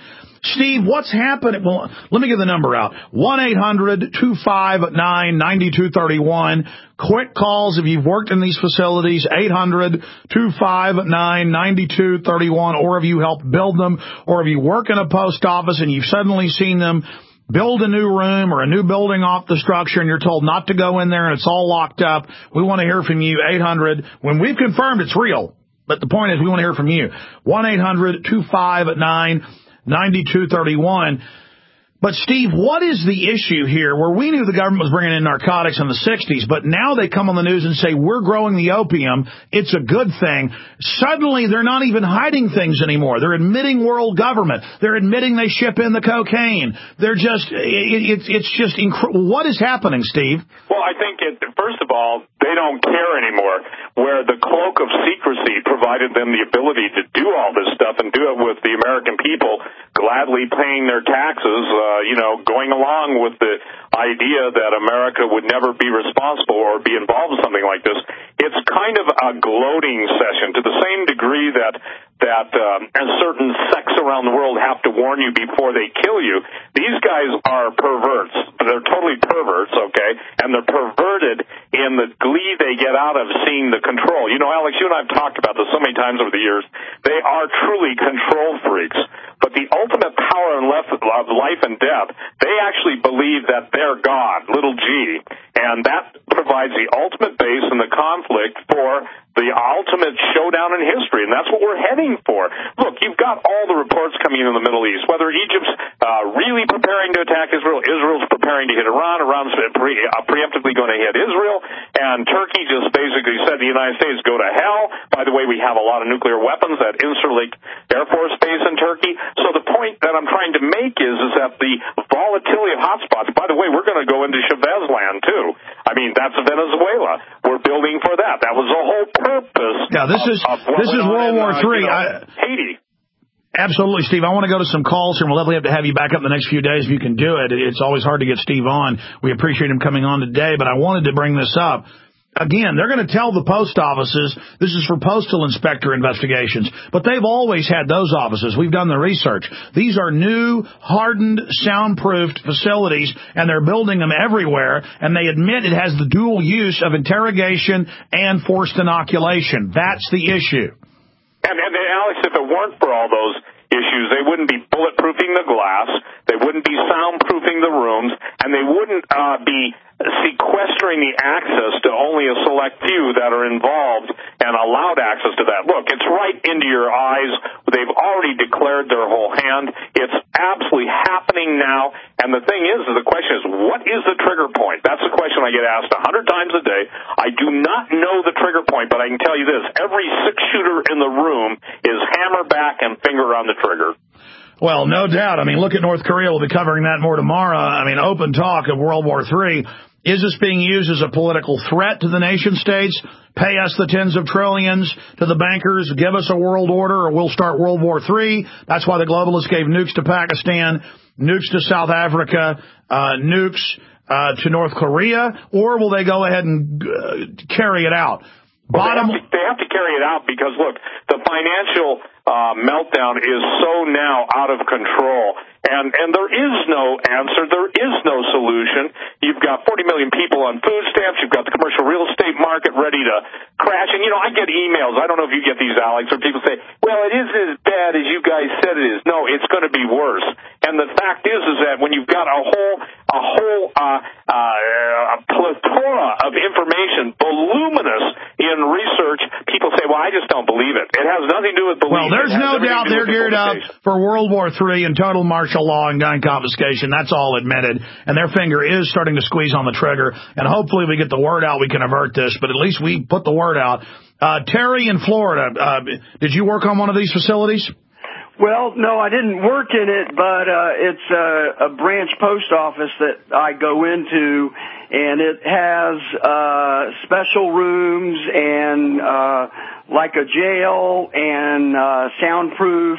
Steve, what's happening? Well, let me get the number out. one eight hundred two five nine nine two three one. Quick calls if you've worked in these facilities, eight hundred two five nine nine two three one, or if you helped build them, or if you work in a post office and you've suddenly seen them build a new room or a new building off the structure and you're told not to go in there and it's all locked up. We want to hear from you, eight hundred. When we've confirmed it's real, but the point is we want to hear from you. one eight hundred two five nine nine two three one. But, Steve, what is the issue here where we knew the government was bringing in narcotics in the sixties, but now they come on the news and say, we're growing the opium, it's a good thing. Suddenly, they're not even hiding things anymore. They're admitting world government. They're admitting they ship in the cocaine. They're just, it, it, it's just incredible. What is happening, Steve? Well, I think, it, first of all, they don't care anymore, where the cloak of secrecy provided them the ability to do all this stuff and do it with the American people gladly paying their taxes, uh, you know, going along with the idea that America would never be responsible or be involved in something like this. It's kind of a gloating session to the same degree that that um, and certain sects around the world have to warn you before they kill you. These guys are perverts. They're totally perverts, okay? And they're perverted in the glee they get out of seeing the control. You know, Alex, you and I have talked about this so many times over the years. They are truly control freaks. But the ultimate power in of life and death, they actually believe that they're God, little g, and that provides the ultimate base in the conflict for the ultimate showdown in history, and that's what we're heading for. Look, you've got all the reports coming in in the Middle East, whether Egypt's uh, really preparing to attack Israel, Israel's preparing to hit Iran, Iran's pre- uh, preemptively going to hit Israel, and Turkey just basically said to the United States, go to hell. By the way, we have a lot of nuclear weapons at Incirlik Air Force Base in Turkey. So the point that I'm trying to make is, is that the volatility of hotspots, by the way, we're going to go into Chavez land, too. I mean, that's Venezuela. We're building for that. That was the whole purpose. Yeah, this is of, of this is World War Three. You know, Haiti. Absolutely, Steve. I want to go to some calls here, and we'll definitely have to have you back up in the next few days if you can do it. It's always hard to get Steve on. We appreciate him coming on today, but I wanted to bring this up. Again, they're going to tell the post offices this is for postal inspector investigations, but they've always had those offices. We've done the research. These are new, hardened, soundproofed facilities, and they're building them everywhere, and they admit it has the dual use of interrogation and forced inoculation. That's the issue. And, and, and Alex, if it weren't for all those issues, they wouldn't be bulletproofing the glass, they wouldn't be soundproofing the rooms, and they wouldn't uh, be sequestering the access to only a select few that are involved and allowed access to that. Look, it's right into your eyes. They've already declared their whole hand. It's absolutely happening now. And the thing is, the question is, what is the trigger point? That's the question I get asked a hundred times a day. I do not know the trigger point, but I can tell you this. Every six-shooter in the room is hammer back and finger on the trigger. Well, no doubt. I mean, look at North Korea. We'll be covering that more tomorrow. I mean, open talk of World War Three. Is this being used as a political threat to the nation states? Pay us the tens of trillions to the bankers, give us a world order, or we'll start World War Three. That's why the globalists gave nukes to Pakistan, nukes to South Africa, uh, nukes uh, to North Korea, or will they go ahead and uh, carry it out? Well, Bottom. They have, to, they have to carry it out because, look, the financial uh, meltdown is so now out of control. And, and there is no answer. There is no solution. You've got forty million people on food stamps. You've got the commercial real estate market ready to crash. And, you know, I get emails. I don't know if you get these, Alex, where people say, well, it isn't as bad as you guys said it is. No, it's going to be worse. And the fact is, is that when you've got a whole, a whole, uh, uh, a plethora of information, voluminous in research, people say, well, I just don't believe it. It has nothing to do with belief. Well, there's no doubt they're geared up for World War Three and total martial law and gun confiscation. That's all admitted. And their finger is starting to squeeze on the trigger. And hopefully we get the word out, we can avert this. But at least we put the word out. Uh, Terry in Florida, uh, did you work on one of these facilities? Well, no, I didn't work in it, but uh, it's a, a branch post office that I go into, and it has uh, special rooms and uh, like a jail and uh, soundproof,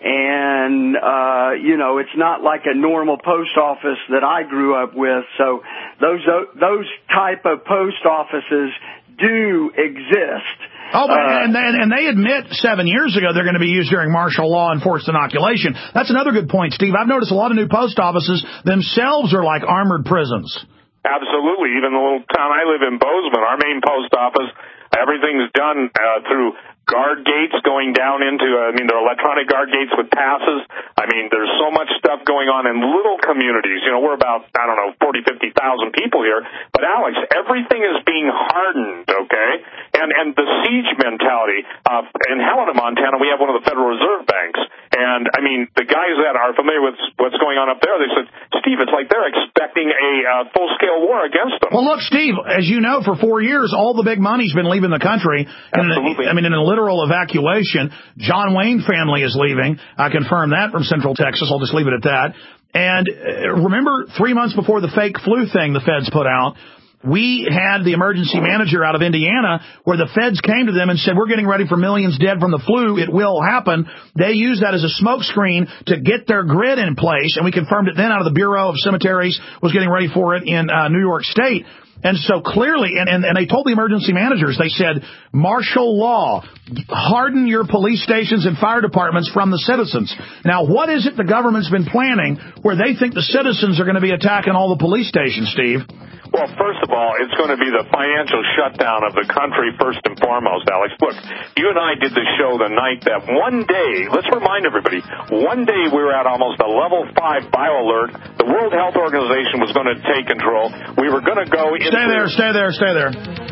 and uh, you know, it's not like a normal post office that I grew up with. So those those type of post offices do exist. Oh, but, uh, and, and, and they admit seven years ago they're going to be used during martial law and forced inoculation. That's another good point, Steve. I've noticed a lot of new post offices themselves are like armored prisons. Absolutely. Even the little town I live in, Bozeman, our main post office, everything's done uh, through guard gates going down into, uh, I mean, they're electronic guard gates with passes. I mean, there's so much stuff going on in little communities. You know, we're about, I don't know, forty, fifty thousand people here. But, Alex, everything is being hardened, okay? And and the siege mentality. Uh, in Helena, Montana, we have one of the Federal Reserve banks. And, I mean, the guys that are familiar with what's going on up there, they said, Steve, it's like they're expecting a uh, full-scale war against them. Well, look, Steve, as you know, for four years, all the big money's been leaving the country. Absolutely. In a, I mean, in a literal evacuation. John Wayne family is leaving. I confirmed that from Central Texas. I'll just leave it at that. And uh, remember, three months before the fake flu thing the feds put out, we had the emergency manager out of Indiana where the feds came to them and said, we're getting ready for millions dead from the flu. It will happen. They used that as a smokescreen to get their grid in place. And we confirmed it then out of the Bureau of Cemeteries was getting ready for it in uh, New York State. And so clearly, and, and, and they told the emergency managers, they said, martial law, harden your police stations and fire departments from the citizens. Now, what is it the government's been planning where they think the citizens are going to be attacking all the police stations, Steve? Well, first of all, it's going to be the financial shutdown of the country first and foremost, Alex. Look, you and I did the show the night that one day, let's remind everybody, one day we were at almost a level five bioalert. The World Health Organization was going to take control. We were going to go into... Stay there, stay there, stay there.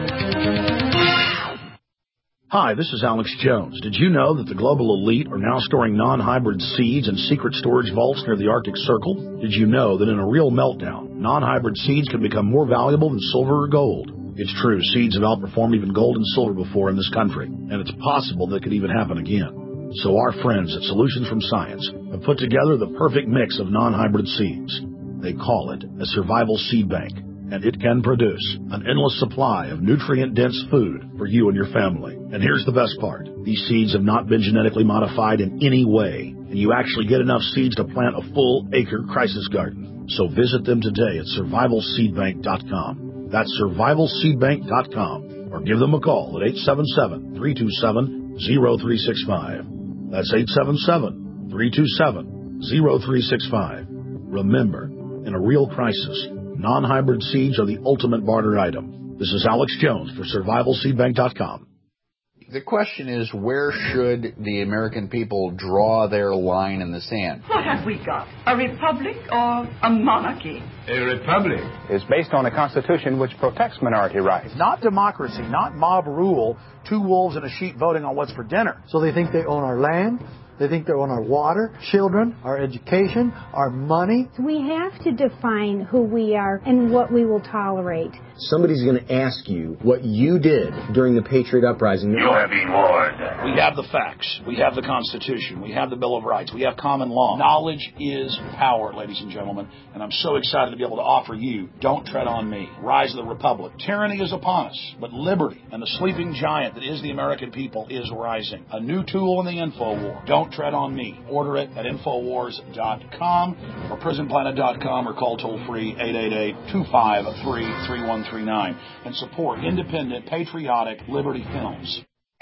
Hi, this is Alex Jones. Did you know that the global elite are now storing non-hybrid seeds in secret storage vaults near the Arctic Circle? Did you know that in a real meltdown, non-hybrid seeds can become more valuable than silver or gold? It's true, seeds have outperformed even gold and silver before in this country, and it's possible that could even happen again. So our friends at Solutions from Science have put together the perfect mix of non-hybrid seeds. They call it a survival seed bank, and it can produce an endless supply of nutrient-dense food for you and your family. And here's the best part. These seeds have not been genetically modified in any way, and you actually get enough seeds to plant a full-acre crisis garden. So visit them today at survival seed bank dot com. That's survival seed bank dot com. Or give them a call at eight seven seven, three two seven, zero three six five. That's eight seven seven, three two seven, zero three six five. Remember, in a real crisis, non-hybrid seeds are the ultimate barter item. This is Alex Jones for survival seed bank dot com. The question is, where should the American people draw their line in the sand? What have we got? A republic or a monarchy? A republic is based on a constitution which protects minority rights. Not democracy, not mob rule, two wolves and a sheep voting on what's for dinner. So they think they own our land. They think they own our water, children, our education, our money. We have to define who we are and what we will tolerate. Somebody's going to ask you what you did during the Patriot Uprising. You have been warned. We have the facts. We have the Constitution. We have the Bill of Rights. We have common law. Knowledge is power, ladies and gentlemen. And I'm so excited to be able to offer you Don't Tread on Me, Rise of the Republic. Tyranny is upon us, but liberty and the sleeping giant that is the American people is rising. A new tool in the info war. Don't Tread on Me. Order it at infowars dot com or prison planet dot com or call toll-free eight eight eight, two five three, three one three nine and support independent, patriotic Liberty Films.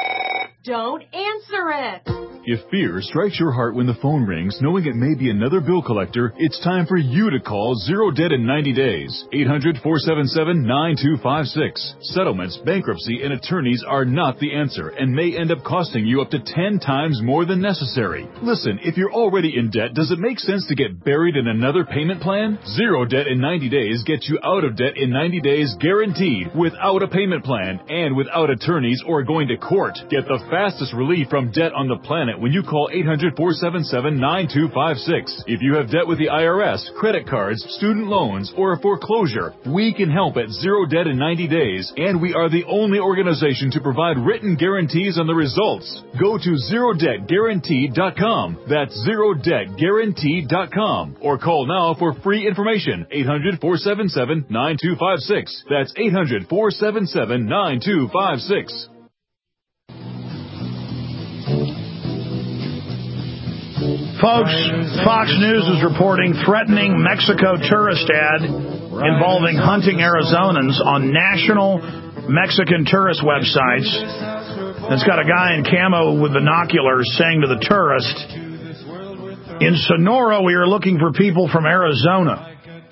Don't answer it. If fear strikes your heart when the phone rings, knowing it may be another bill collector, it's time for you to call Zero Debt in ninety days. eight hundred, four seven seven, nine two five six. Settlements, bankruptcy, and attorneys are not the answer and may end up costing you up to ten times more than necessary. Listen, if you're already in debt, does it make sense to get buried in another payment plan? Zero Debt in ninety days gets you out of debt in ninety days guaranteed, without a payment plan and without attorneys or going to court. Get the fastest relief from debt on the planet when you call eight hundred, four seven seven, nine two five six. If you have debt with the I R S, credit cards, student loans, or a foreclosure, we can help at Zero Debt in ninety days, and we are the only organization to provide written guarantees on the results. Go to zero debt guaranteed dot com. That's zero debt guaranteed dot com. Or call now for free information. eight hundred, four seven seven, nine two five six. That's eight hundred, four seven seven, nine two five six. Folks, Fox News is reporting threatening Mexico tourist ad involving hunting Arizonans on national Mexican tourist websites. It's got a guy in camo with binoculars saying to the tourist, in Sonora, we are looking for people from Arizona.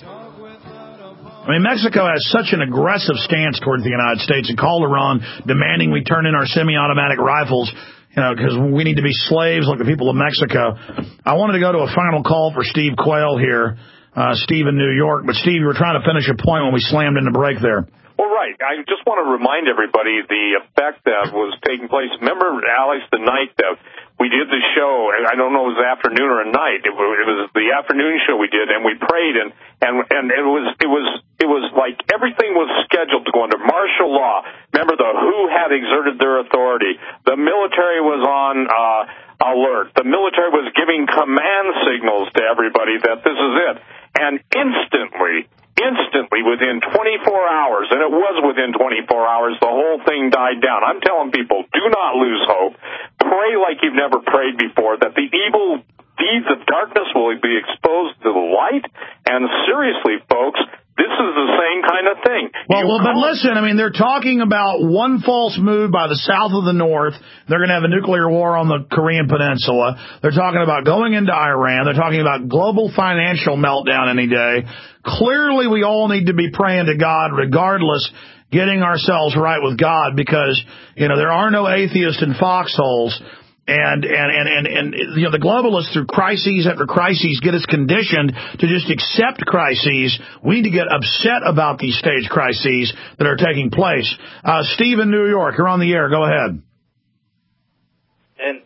I mean, Mexico has such an aggressive stance towards the United States, and Calderon demanding we turn in our semi-automatic rifles, you know, because we need to be slaves like the people of Mexico. I wanted to go to a final call for Steve Quayle here, uh, Steve in New York. But, Steve, you were trying to finish a point when we slammed into break there. Well, right. I just want to remind everybody the effect that was taking place. Remember, Alex, the night that we did the show, and I don't know if it was afternoon or a night. It was, it was the afternoon show we did, and we prayed, and, and, and it was it was it was like everything was scheduled to go under martial law. Remember, the W H O had exerted their authority. The military was on uh, alert. The military was giving command signals to everybody that this is it, and instantly. Instantly, within twenty-four hours, and it was within twenty-four hours, the whole thing died down. I'm telling people, do not lose hope. Pray like you've never prayed before, that the evil deeds of darkness will be exposed to the light. And seriously, folks, this is the same kind of thing. Well, well, but listen, I mean, they're talking about one false move by the south of the north. They're going to have a nuclear war on the Korean Peninsula. They're talking about going into Iran. They're talking about global financial meltdown any day. Clearly, we all need to be praying to God regardless, getting ourselves right with God, because, you know, there are no atheists in foxholes. And, and, and, and, and, you know, the globalists, through crises after crises, get us conditioned to just accept crises. We need to get upset about these stage crises that are taking place. Uh, Steve in New York, you're on the air. Go ahead. And,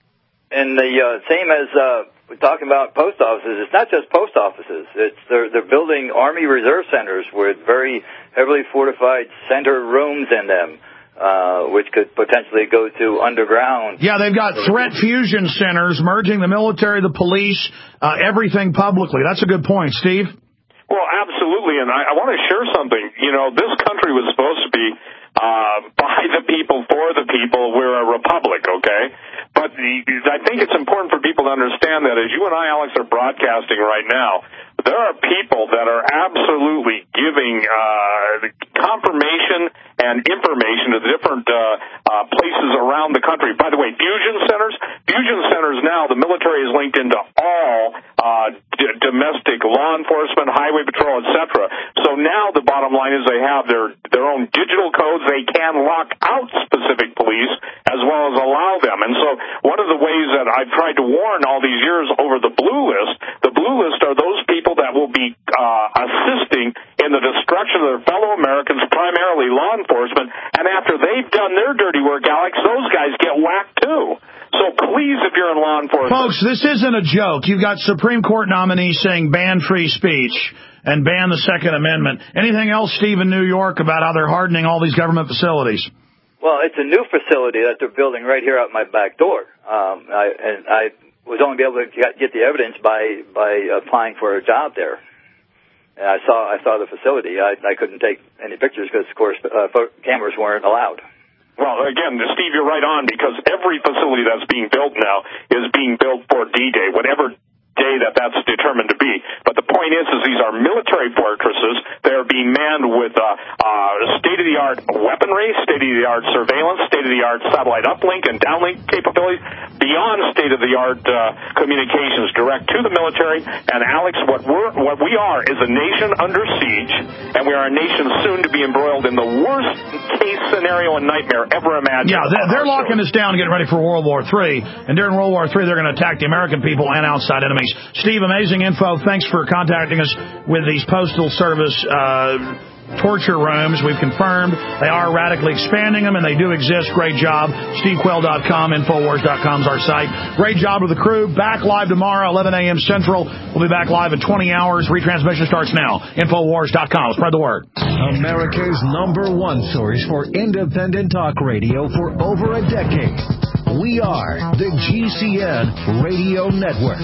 and the uh, same as uh, we're talking about post offices, it's not just post offices. It's they're, they're building Army Reserve Centers with very heavily fortified center rooms in them. Uh, which could potentially go to underground. Yeah, they've got threat fusion centers, merging the military, the police, uh, everything publicly. That's a good point, Steve. Well, absolutely, and I, I want to share something. You know, this country was supposed to be uh, by the people, for the people. We're a republic, okay? But the, I think it's important for people to understand that as you and I, Alex, are broadcasting right now, there are people that are absolutely giving uh, confirmation and information to different uh, uh, places around the country. By the way, fusion centers, fusion centers now, the military is linked into all uh, d- domestic law enforcement, highway patrol, et cetera. So now the bottom line is they have their, their own digital codes. They can lock out specific police as well as allow them. And so one of the ways that I've tried to warn all these years over the blue list, the blue list are those people that will be uh, assisting in the destruction of their fellow Americans, primarily law enforcement, and after they've done their dirty work, Alex, those guys get whacked too. So please, if you're in law enforcement... Folks, this isn't a joke. You've got Supreme Court nominees saying ban free speech and ban the Second Amendment. Anything else, Steve, in New York, about how they're hardening all these government facilities? Well, it's a new facility that they're building right here out my back door. Um, I, and I was only able to get the evidence by, by applying for a job there. And I saw I saw the facility. I, I couldn't take any pictures because, of course, uh, cameras weren't allowed. Well, again, Steve, you're right on, because every facility that's being built now is being built for D-Day, whatever day that that's determined to be. But the point is, is these are military fortresses. They are being manned with uh, uh, state-of-the-art weaponry, state-of-the-art surveillance, state-of-the-art satellite uplink and downlink capabilities, beyond state-of-the-art uh, communications direct to the military. And Alex, what we're what we are is a nation under siege, and we are a nation soon to be embroiled in the worst case scenario and nightmare ever imagined. Yeah, they're, they're locking us down, getting ready for World War Three, and during World War Three, they're going to attack the American people and outside enemies. Steve, amazing info. Thanks for contacting us with these Postal Service uh, torture rooms. We've confirmed they are radically expanding them, and they do exist. Great job. Steve Quayle dot com, Infowars dot com is our site. Great job with the crew. Back live tomorrow, eleven a.m. Central. We'll be back live in twenty hours. Retransmission starts now. Infowars dot com. Spread the word. America's number one source for independent talk radio for over a decade. We are the G C N Radio Network.